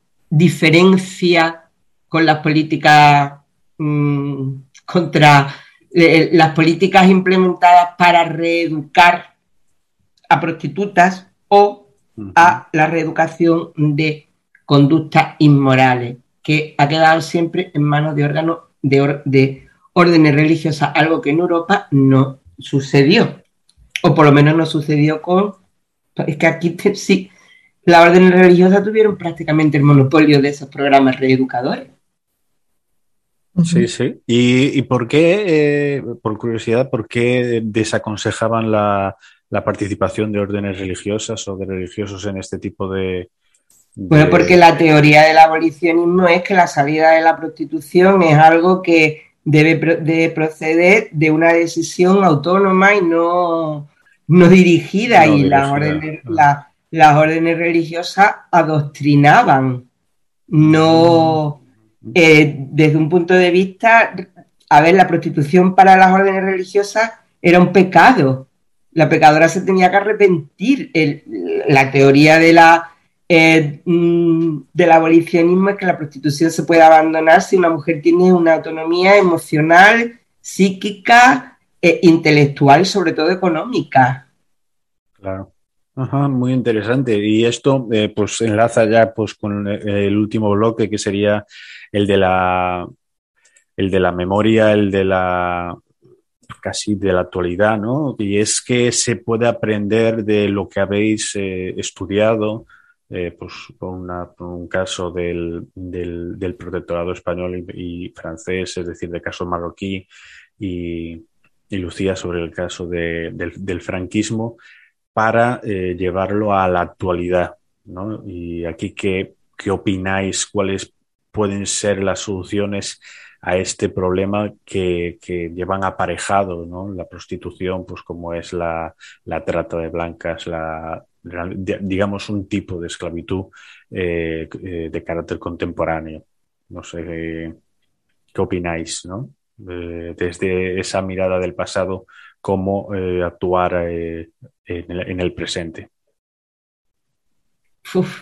diferencia con las políticas mmm, contra eh, las políticas implementadas para reeducar a prostitutas o Ujú. a la reeducación de conductas inmorales, que ha quedado siempre en manos de órganos de, or de órdenes religiosas, algo que en Europa no sucedió, o por lo menos no sucedió con... Es que aquí te, sí, las órdenes religiosas tuvieron prácticamente el monopolio de esos programas reeducadores. Sí, Uh-huh. sí. ¿Y, y por qué, eh, por curiosidad, por qué desaconsejaban la, la participación de órdenes religiosas o de religiosos en este tipo de... de... Bueno, porque la teoría del abolicionismo es que la salida de la prostitución es algo que debe de proceder de una decisión autónoma y no, no dirigida, no y dirigida. las órdenes, la, las órdenes religiosas adoctrinaban, no eh, desde un punto de vista, a ver, la prostitución para las órdenes religiosas era un pecado, la pecadora se tenía que arrepentir. El, la teoría de la Eh, del abolicionismo es que la prostitución se puede abandonar si una mujer tiene una autonomía emocional, psíquica, eh, intelectual y sobre todo económica. Claro. Ajá, muy interesante. Y esto eh, pues enlaza ya pues con el último bloque, que sería el de la el de la memoria, el de la casi de la actualidad, ¿no? Y es que se puede aprender de lo que habéis eh, estudiado. Eh, pues por, una, por un caso del, del, del protectorado español y, y francés, es decir, del caso marroquí, y, y Lucía sobre el caso de, del, del franquismo, para eh, llevarlo a la actualidad, ¿no? Y aquí, ¿qué, qué opináis? ¿Cuáles pueden ser las soluciones a este problema que, que llevan aparejado, ¿no? La prostitución, pues como es la, la trata de blancas, la, la, digamos un tipo de esclavitud eh, eh, de carácter contemporáneo. No sé eh, qué opináis, ¿no? Eh, desde esa mirada del pasado, cómo eh, actuar eh, en, el, en el presente. Uf.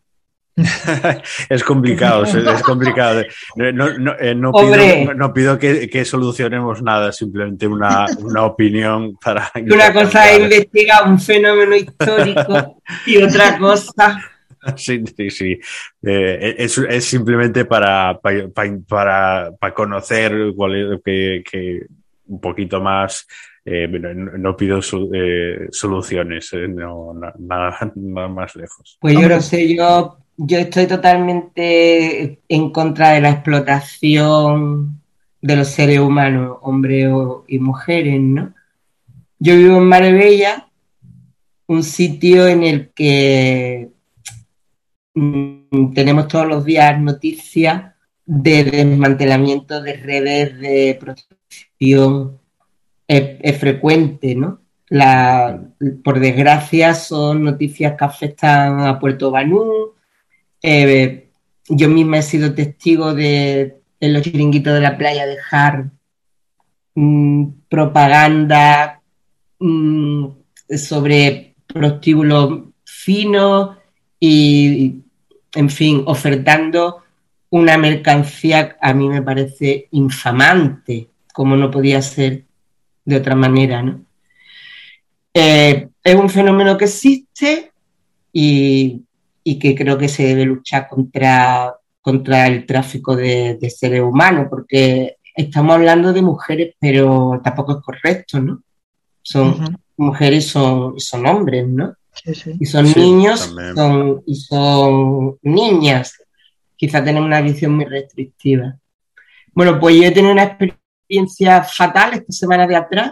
Es complicado, es, es complicado. No, no, eh, no, Hombre, pido, no, no pido que, que solucionemos nada, simplemente una, una opinión para... Una cosa es investigar un fenómeno histórico y otra cosa... Sí, sí, sí. Eh, es, es simplemente para, para, para, para conocer cuál es, que, que un poquito más... Eh, no, no pido su, eh, soluciones, eh, no, no, nada, nada más lejos. Pues yo no sé, yo, yo estoy totalmente en contra de la explotación de los seres humanos, hombres y mujeres, ¿no? Yo vivo en Marbella, un sitio en el que mmm, tenemos todos los días noticias de desmantelamiento de redes de prostitución. Es, es frecuente, ¿no? La, por desgracia son noticias que afectan a Puerto Banú. Eh, yo misma he sido testigo de en los chiringuitos de la playa dejar mmm, propaganda mmm, sobre prostíbulos finos y, en fin, ofertando una mercancía a mí me parece infamante, como no podía ser de otra manera, ¿no? Eh, es un fenómeno que existe y, y que creo que se debe luchar contra, contra el tráfico de, de seres humanos, porque estamos hablando de mujeres, pero tampoco es correcto, ¿no? Son uh-huh. mujeres y son, son hombres, ¿no? Sí, sí. Y son Sí, niños son, y son niñas. Quizá tenemos una visión muy restrictiva. Bueno, pues yo he tenido una experiencia fatal esta semana de atrás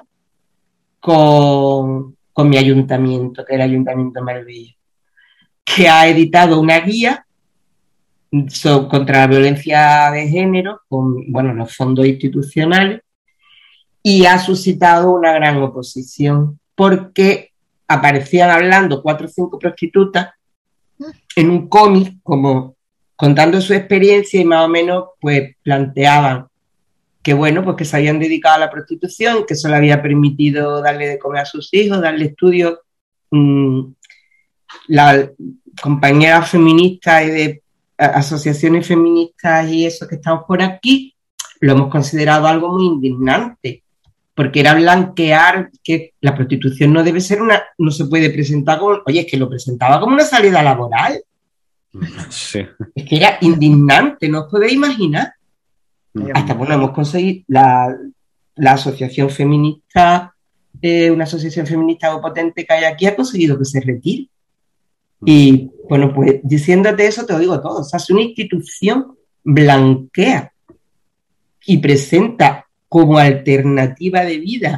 con, con mi ayuntamiento, que era el Ayuntamiento de Marbella, que ha editado una guía so, contra la violencia de género con, bueno, los fondos institucionales, y ha suscitado una gran oposición porque aparecían hablando cuatro o cinco prostitutas en un cómic como contando su experiencia y más o menos pues planteaban que bueno, pues que se habían dedicado a la prostitución, que eso le había permitido darle de comer a sus hijos, darle estudios. Mmm, las compañeras feministas y de asociaciones feministas y eso que estamos por aquí, lo hemos considerado algo muy indignante, porque era blanquear que la prostitución no debe ser una, no se puede presentar como, oye, es que lo presentaba como una salida laboral. Sí. Es que era indignante, no os podéis imaginar. Hasta, bueno, hemos conseguido la, la asociación feminista, eh, una asociación feminista potente que hay aquí, ha conseguido que se retire. Y, bueno, pues diciéndote eso te lo digo todo. O sea, es una institución blanquea y presenta como alternativa de vida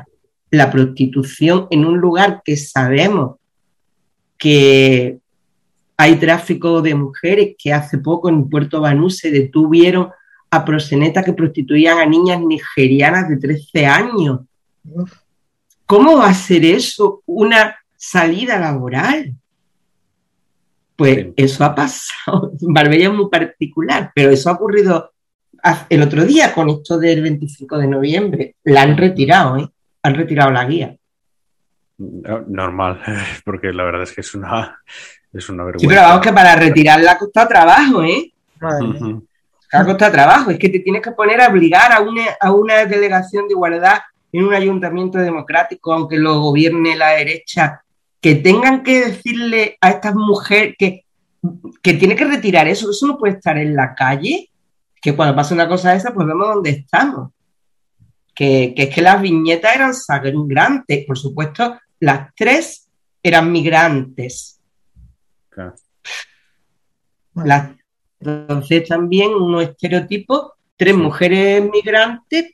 la prostitución en un lugar que sabemos que hay tráfico de mujeres, que hace poco en Puerto Banús se detuvieron a proxenetas que prostituían a niñas nigerianas de trece años. ¿Cómo va a ser eso una salida laboral? Pues sí, eso ha pasado. Marbella es muy particular, pero eso ha ocurrido el otro día con esto del veinticinco de noviembre. La han retirado, ¿eh? Han retirado la guía. Normal, porque la verdad es que es una, es una vergüenza. Sí, pero vamos, que para retirarla ha costado trabajo, ¿eh? Madre. Ha costado trabajo. Es que te tienes que poner a obligar a una, a una delegación de igualdad en un ayuntamiento democrático, aunque lo gobierne la derecha, que tengan que decirle a estas mujeres que, que tiene que retirar eso, eso no puede estar en la calle, que cuando pasa una cosa de esa, pues vemos dónde estamos. Que, que es que las viñetas eran sangrantes, por supuesto, las tres eran migrantes. Claro. Las, entonces también unos estereotipos, tres sí. mujeres migrantes,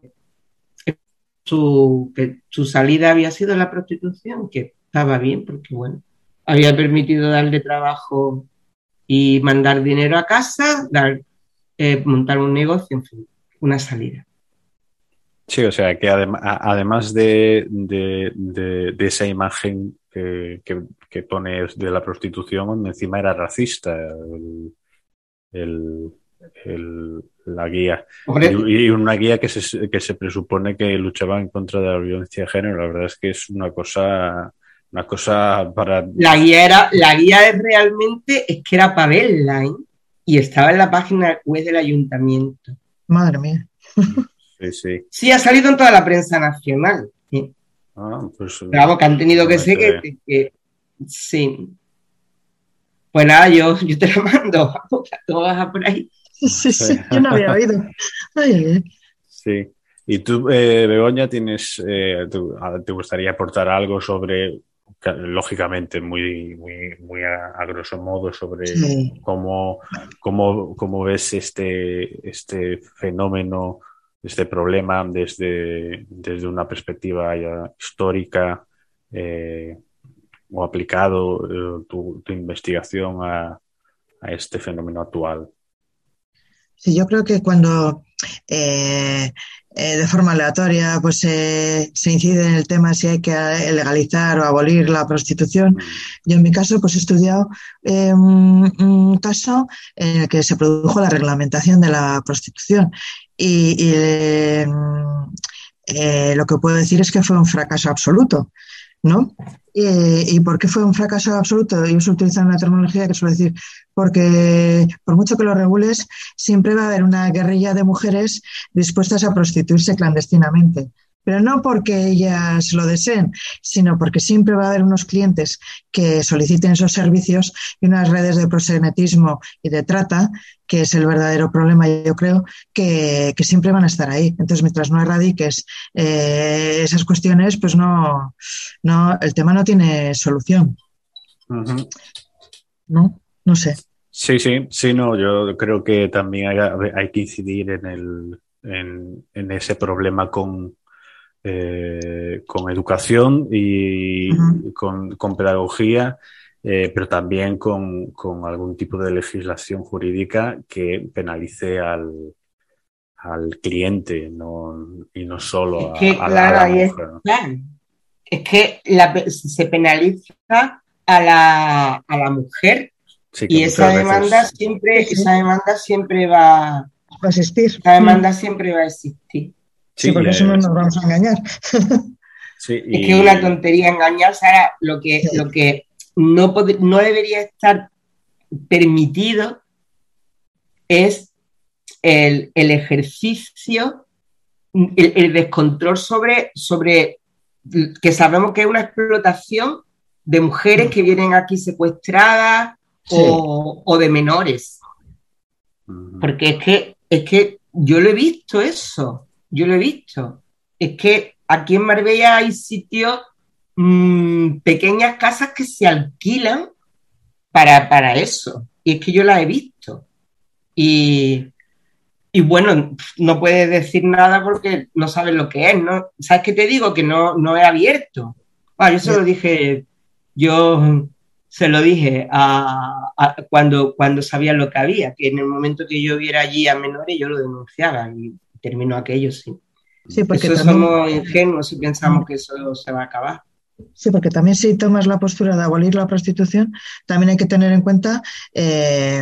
su, que su salida había sido la prostitución, que estaba bien, porque bueno, había permitido darle trabajo y mandar dinero a casa, dar, eh, montar un negocio, en fin, una salida. Sí, o sea, que adem además de, de, de, de esa imagen que, que, que pone de la prostitución, encima era racista el, el, el, la guía. Y, y una guía que se, que se presupone que luchaba en contra de la violencia de género. La verdad es que es una cosa, una cosa para... La guía, era, la guía es realmente, es que era para verla, ¿eh? Y estaba en la página web del ayuntamiento. Madre mía. Sí, sí. Sí, ha salido en toda la prensa nacional. ¿Sí? Ah, pues, pero vamos, que han tenido no que ser que, que, que... Sí. Pues nada, yo, yo te lo mando. Tú vas por ahí. Sí, sí, yo no había oído. Ay, ay, ay. Sí. Y tú, eh, Begoña, tienes, eh, tú, ¿te gustaría aportar algo sobre, lógicamente, muy, muy, muy a, a grosso modo, sobre sí. cómo, cómo, cómo ves este, este fenómeno, este problema desde, desde una perspectiva ya histórica eh, o aplicado eh, tu, tu investigación a, a este fenómeno actual? Sí, yo creo que cuando eh, eh, de forma aleatoria pues eh, se incide en el tema si hay que legalizar o abolir la prostitución, yo en mi caso pues he estudiado eh, un, un caso en el que se produjo la reglamentación de la prostitución y, y eh, eh, lo que puedo decir es que fue un fracaso absoluto, ¿no? ¿Y, y por qué fue un fracaso absoluto? Yo uso utilizar una terminología que suelo decir, porque por mucho que lo regules, siempre va a haber una guerrilla de mujeres dispuestas a prostituirse clandestinamente. Pero no porque ellas lo deseen, sino porque siempre va a haber unos clientes que soliciten esos servicios y unas redes de proxenetismo y de trata, que es el verdadero problema, yo creo, que, que siempre van a estar ahí. Entonces, mientras no erradiques eh, esas cuestiones, pues no, no, el tema no tiene solución. Uh-huh. ¿No? No sé. Sí, sí, sí, no, yo creo que también hay, hay que incidir en, el, en, en ese problema con, eh, con educación y uh-huh. con, con pedagogía, eh, pero también con, con algún tipo de legislación jurídica que penalice al, al cliente, ¿no? Y no solo es que, a, a, claro, a la es, mujer, ¿no? Claro. Es que la, se penaliza a la, a la mujer. Sí, y esa demanda veces... siempre, sí, sí. esa demanda siempre va, va a existir. Esa demanda mm. siempre va a existir. Sí, sí porque eso no nos vamos a engañar. Sí, y... Es que es una tontería engañarse. Ahora, lo que, sí. lo que no, pod- no debería estar permitido es el, el ejercicio, el, el descontrol sobre, sobre que sabemos que es una explotación de mujeres que vienen aquí secuestradas. Sí. O, o de menores. Porque es que, es que yo lo he visto eso, yo lo he visto. Es que aquí en Marbella hay sitios, mmm, pequeñas casas que se alquilan para, para eso. Y es que yo las he visto. Y, y bueno, no puedes decir nada porque no sabes lo que es, ¿no? ¿Sabes qué te digo? Que no, no he abierto. Ah, yo se lo dije, yo se lo dije a, a- cuando, cuando sabía lo que había, que en el momento que yo viera allí a menores yo lo denunciaba y terminó aquello, sí. Sí, porque Eso también, somos ingenuos si pensamos que eso se va a acabar. sí, porque también si tomas la postura de abolir la prostitución, también hay que tener en cuenta eh,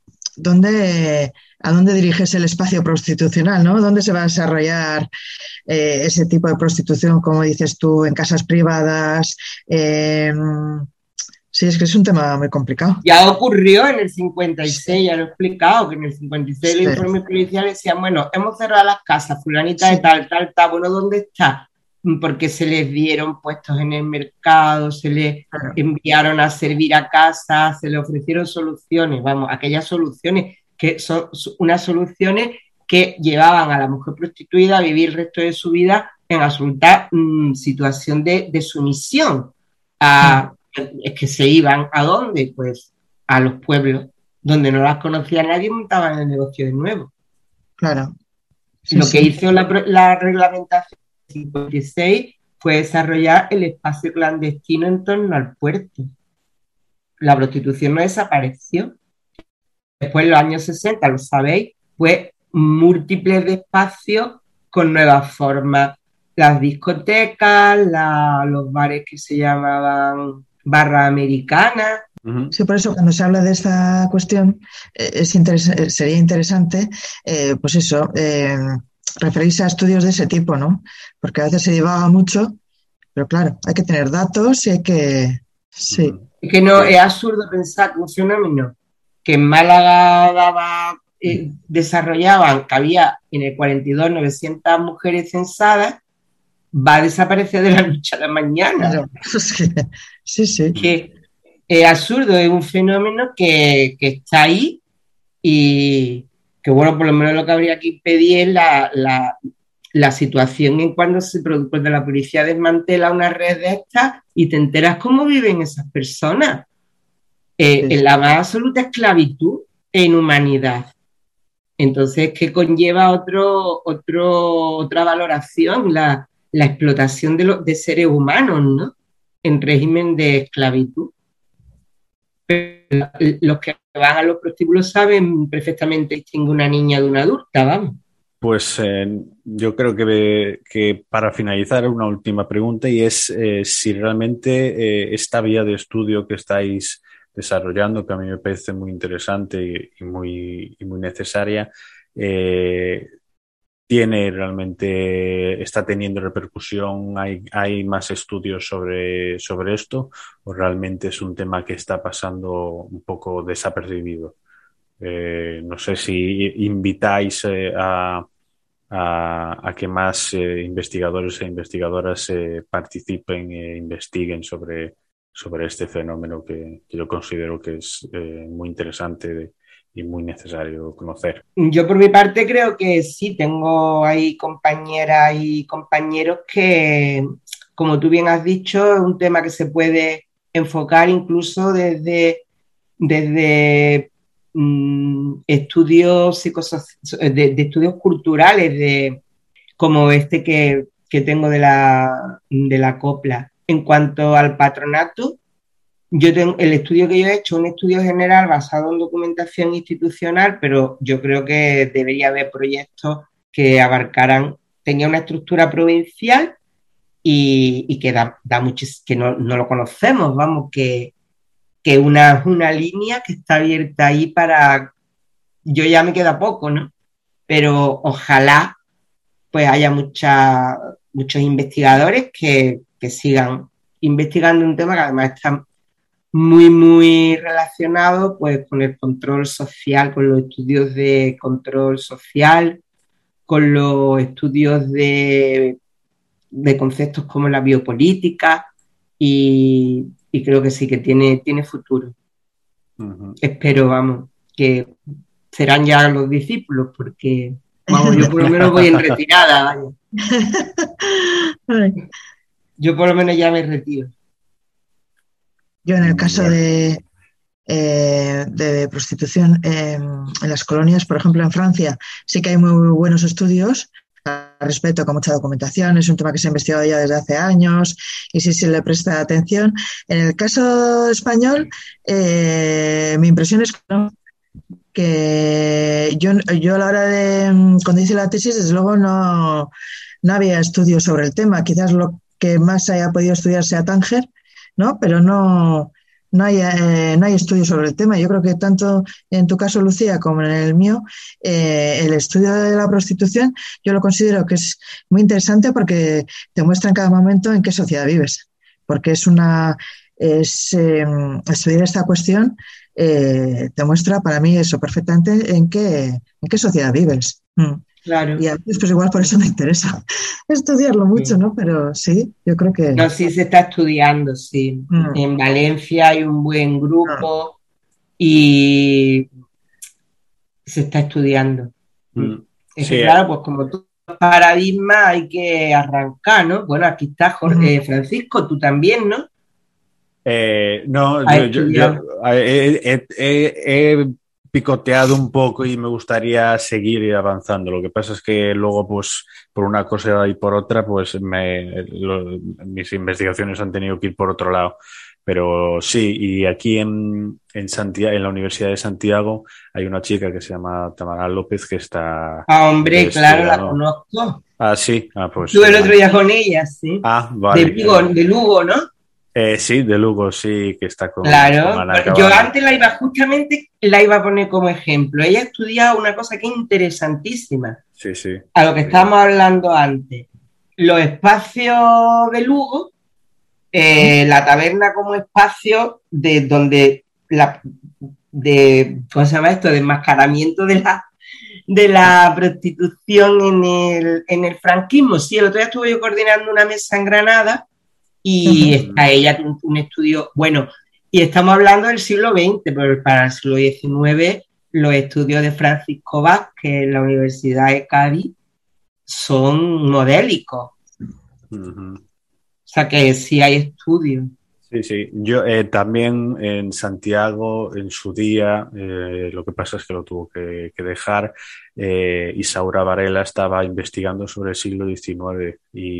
dónde, a dónde diriges el espacio prostitucional, ¿no? ¿Dónde se va a desarrollar eh, ese tipo de prostitución, como dices tú, en casas privadas? Eh, sí, es que es un tema muy complicado. Ya ocurrió en el cincuenta y Sí, seis, ya lo he explicado, que en el cincuenta y seis los sí, informes policiales decían, bueno, hemos cerrado las casas, fulanita de sí, tal, tal, tal, bueno, ¿dónde está? Porque se les dieron puestos en el mercado, se les claro. enviaron a servir a casa, se les ofrecieron soluciones, vamos, aquellas soluciones que son unas soluciones que llevaban a la mujer prostituida a vivir el resto de su vida en absoluta mmm, situación de, de sumisión a, es que se iban ¿a dónde? Pues a los pueblos donde no las conocía nadie, montaban el negocio de nuevo. Claro, sí, Lo que sí. hizo la, la reglamentación cincuenta y seis fue desarrollar el espacio clandestino en torno al puerto. La prostitución no desapareció. Después, en los años sesenta, lo sabéis, fue múltiples de espacios con nuevas formas. Las discotecas, la, los bares que se llamaban barra americana. Ujú. Sí, por eso cuando se habla de esta cuestión eh, es interes- eh, sería interesante, eh, pues eso, eh, referirse a estudios de ese tipo, ¿no? Porque a veces se divaga mucho, pero claro, hay que tener datos y hay que... Sí, Ujú. Es que no, Sí. es absurdo pensar que un fenómeno que en Málaga daba, eh, desarrollaban, que había en el cuarenta y dos novecientas mujeres censadas, va a desaparecer de la noche a la mañana. claro, es que- sí, sí, Mm. Que es absurdo, es un fenómeno que, que está ahí y que, bueno, por lo menos lo que habría que impedir es la, la, la situación en cuando se produce, cuando la policía desmantela una red de estas y te enteras cómo viven esas personas. Eh, sí, en la más absoluta esclavitud e inhumanidad. Entonces, ¿qué conlleva otro, otro, otra valoración? La, la explotación de, lo, de seres humanos, ¿no? En régimen de esclavitud. Pero los que van a los prostíbulos saben perfectamente distinguir una niña de una adulta, vamos. Pues eh, yo creo que, que para finalizar una última pregunta y es eh, si realmente eh, esta vía de estudio que estáis desarrollando, que a mí me parece muy interesante y, y muy, y muy necesaria, eh, tiene realmente, está teniendo repercusión, hay, hay más estudios sobre, sobre esto o realmente es un tema que está pasando un poco desapercibido. Eh, no sé si invitáis eh, a a, a que más eh, investigadores e investigadoras eh, participen e investiguen sobre, sobre este fenómeno que, que yo considero que es eh, muy interesante y muy necesario conocer. Yo por mi parte creo que sí, tengo ahí compañeras y compañeros que, como tú bien has dicho, es un tema que se puede enfocar incluso desde, desde mmm, estudios psicosociales, de, de, estudios culturales, de, como este que, que tengo de la, de la copla. En cuanto al patronato, yo tengo, el estudio que yo he hecho, un estudio general basado en documentación institucional, pero yo creo que debería haber proyectos que abarcaran, tenía una estructura provincial y, y que da, da muchis, que no, no, lo conocemos, vamos, que, que una, una línea que está abierta ahí para, yo ya me queda poco, ¿no? Pero ojalá pues haya mucha, muchos investigadores que, que sigan investigando un tema que además está muy, muy relacionado pues con el control social, con los estudios de control social, con los estudios de, de conceptos como la biopolítica y, y, creo que sí, que tiene, tiene futuro. Uh-huh. Espero, vamos, que serán ya los discípulos porque, vamos, yo por lo menos voy en retirada, vaya. Yo por lo menos ya me retiro. yo en el caso Bueno. de, eh, de prostitución eh, en las colonias. Por ejemplo, en Francia sí que hay muy buenos estudios al respecto, con mucha documentación. Es un tema que se ha investigado ya desde hace años y sí se le presta atención. En el caso español, eh, mi impresión es que no, que yo, yo a la hora de, cuando hice la tesis, desde luego no, no había estudios sobre el tema. Quizás lo que más haya podido estudiar sea Tánger, ¿no? Pero no, no hay, eh, no hay estudios sobre el tema. Yo creo que tanto en tu caso, Lucía, como en el mío, eh, el estudio de la prostitución yo lo considero que es muy interesante porque te muestra en cada momento en qué sociedad vives. Porque es una... es eh, estudiar esta cuestión eh, te muestra para mí eso perfectamente en qué, en qué sociedad vives. Mm. Claro. Y a veces, pues igual por eso me interesa estudiarlo mucho, Sí. ¿no? Pero sí, yo creo que... No, sí se está estudiando, sí. Mm. En Valencia hay un buen Ah. grupo y se está estudiando. Mm. Es Sí, que claro, pues como tú paradigmas hay que arrancar, ¿no? Bueno, aquí está Jorge, eh, Francisco, tú también, ¿no? Eh, no, A yo, yo, yo, estudiar. he, he- he- he picoteado un poco y me gustaría seguir avanzando. Lo que pasa es que luego, pues, por una cosa y por otra, pues me, lo- mis investigaciones han tenido que ir por otro lado. Pero sí, y aquí en, en Santiago, en la Universidad de Santiago hay una chica que se llama Tamara López que está Ah, eh, hombre, claro, la estudiando. conozco. Ah, sí, ah, pues. Estuve el otro eh, día con ella, sí. ah, De vale. Vigo, de Lugo, ¿no? Eh, sí, de Lugo, sí, que está con, con Claro. Ana Yo Cabana. antes la iba, justamente la iba a poner como ejemplo. Ella ha estudiado una cosa que es interesantísima, Sí, sí. a lo que estábamos hablando antes. Los espacios de Lugo, eh, la taberna como espacio de donde la de ¿cómo se llama esto? De enmascaramiento de la de la prostitución en el, en el franquismo. Sí, el otro día estuve yo coordinando una mesa en Granada y Uh-huh. está ella un, un estudio, bueno, y estamos hablando del siglo veinte, pero para el siglo diecinueve los estudios de Francisco Vázquez en la Universidad de Cádiz son modélicos. Uh-huh. O sea que sí hay estudios. Sí, sí. Yo eh, también en Santiago, en su día, eh, lo que pasa es que lo tuvo que, que dejar. eh, Isaura Varela estaba investigando sobre el siglo diecinueve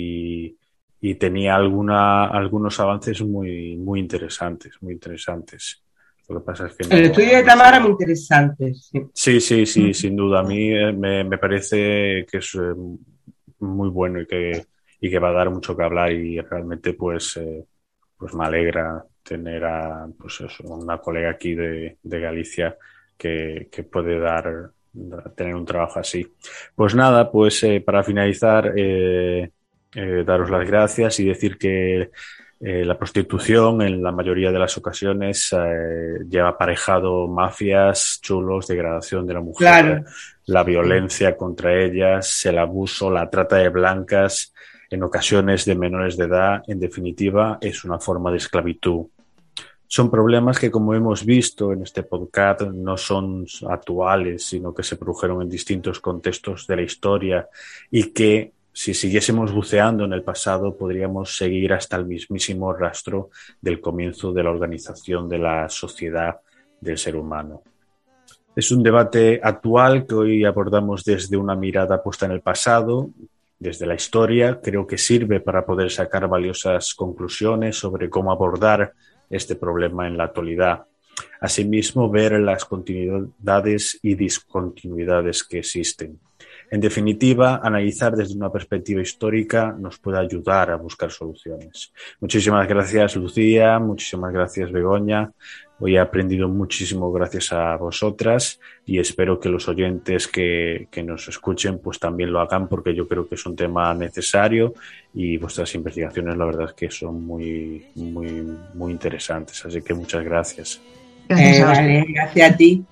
y, y tenía alguna, algunos avances muy, muy interesantes, muy interesantes. Lo que pasa es que El no, estudio de no Tamara sé. muy interesante. Sí. Sí, sí, sí, sin duda. A mí eh, me, me parece que es eh, muy bueno y que, y que va a dar mucho que hablar y realmente pues, eh, pues me alegra tener a pues eso, una colega aquí de, de Galicia que, que puede dar tener un trabajo así. Pues nada, pues eh, para finalizar, eh, eh, daros las gracias y decir que eh, la prostitución en la mayoría de las ocasiones eh, lleva aparejado mafias, chulos, degradación de la mujer, Claro. la violencia contra ellas, el abuso, la trata de blancas, en ocasiones de menores de edad. En definitiva, es una forma de esclavitud. Son problemas que, como hemos visto en este podcast, no son actuales, sino que se produjeron en distintos contextos de la historia y que, si siguiésemos buceando en el pasado, podríamos seguir hasta el mismísimo rastro del comienzo de la organización de la sociedad del ser humano. Es un debate actual que hoy abordamos desde una mirada puesta en el pasado, desde la historia. Creo que sirve para poder sacar valiosas conclusiones sobre cómo abordar este problema en la actualidad. Asimismo, ver las continuidades y discontinuidades que existen. En definitiva, analizar desde una perspectiva histórica nos puede ayudar a buscar soluciones. Muchísimas gracias, Lucía. Muchísimas gracias, Begoña. Hoy he aprendido muchísimo gracias a vosotras y espero que los oyentes que, que nos escuchen pues también lo hagan, porque yo creo que es un tema necesario y vuestras investigaciones la verdad es que son muy, muy, muy interesantes. Así que muchas gracias. Gracias Eh, a vosotros. vale, gracias a ti.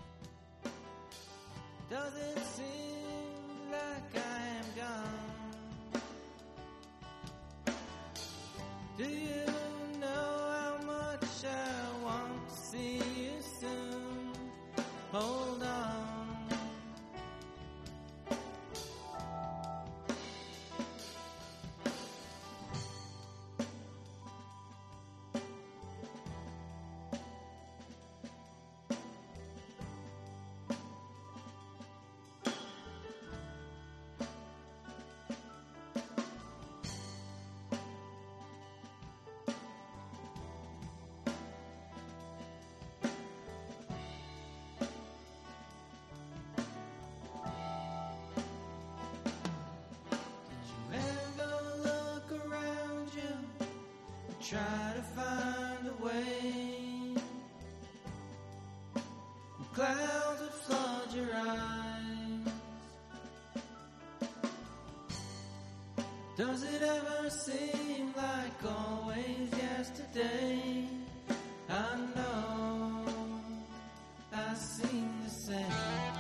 try to find a way. Clouds would flood your eyes. Does it ever seem like always yesterday? I know I seem the same.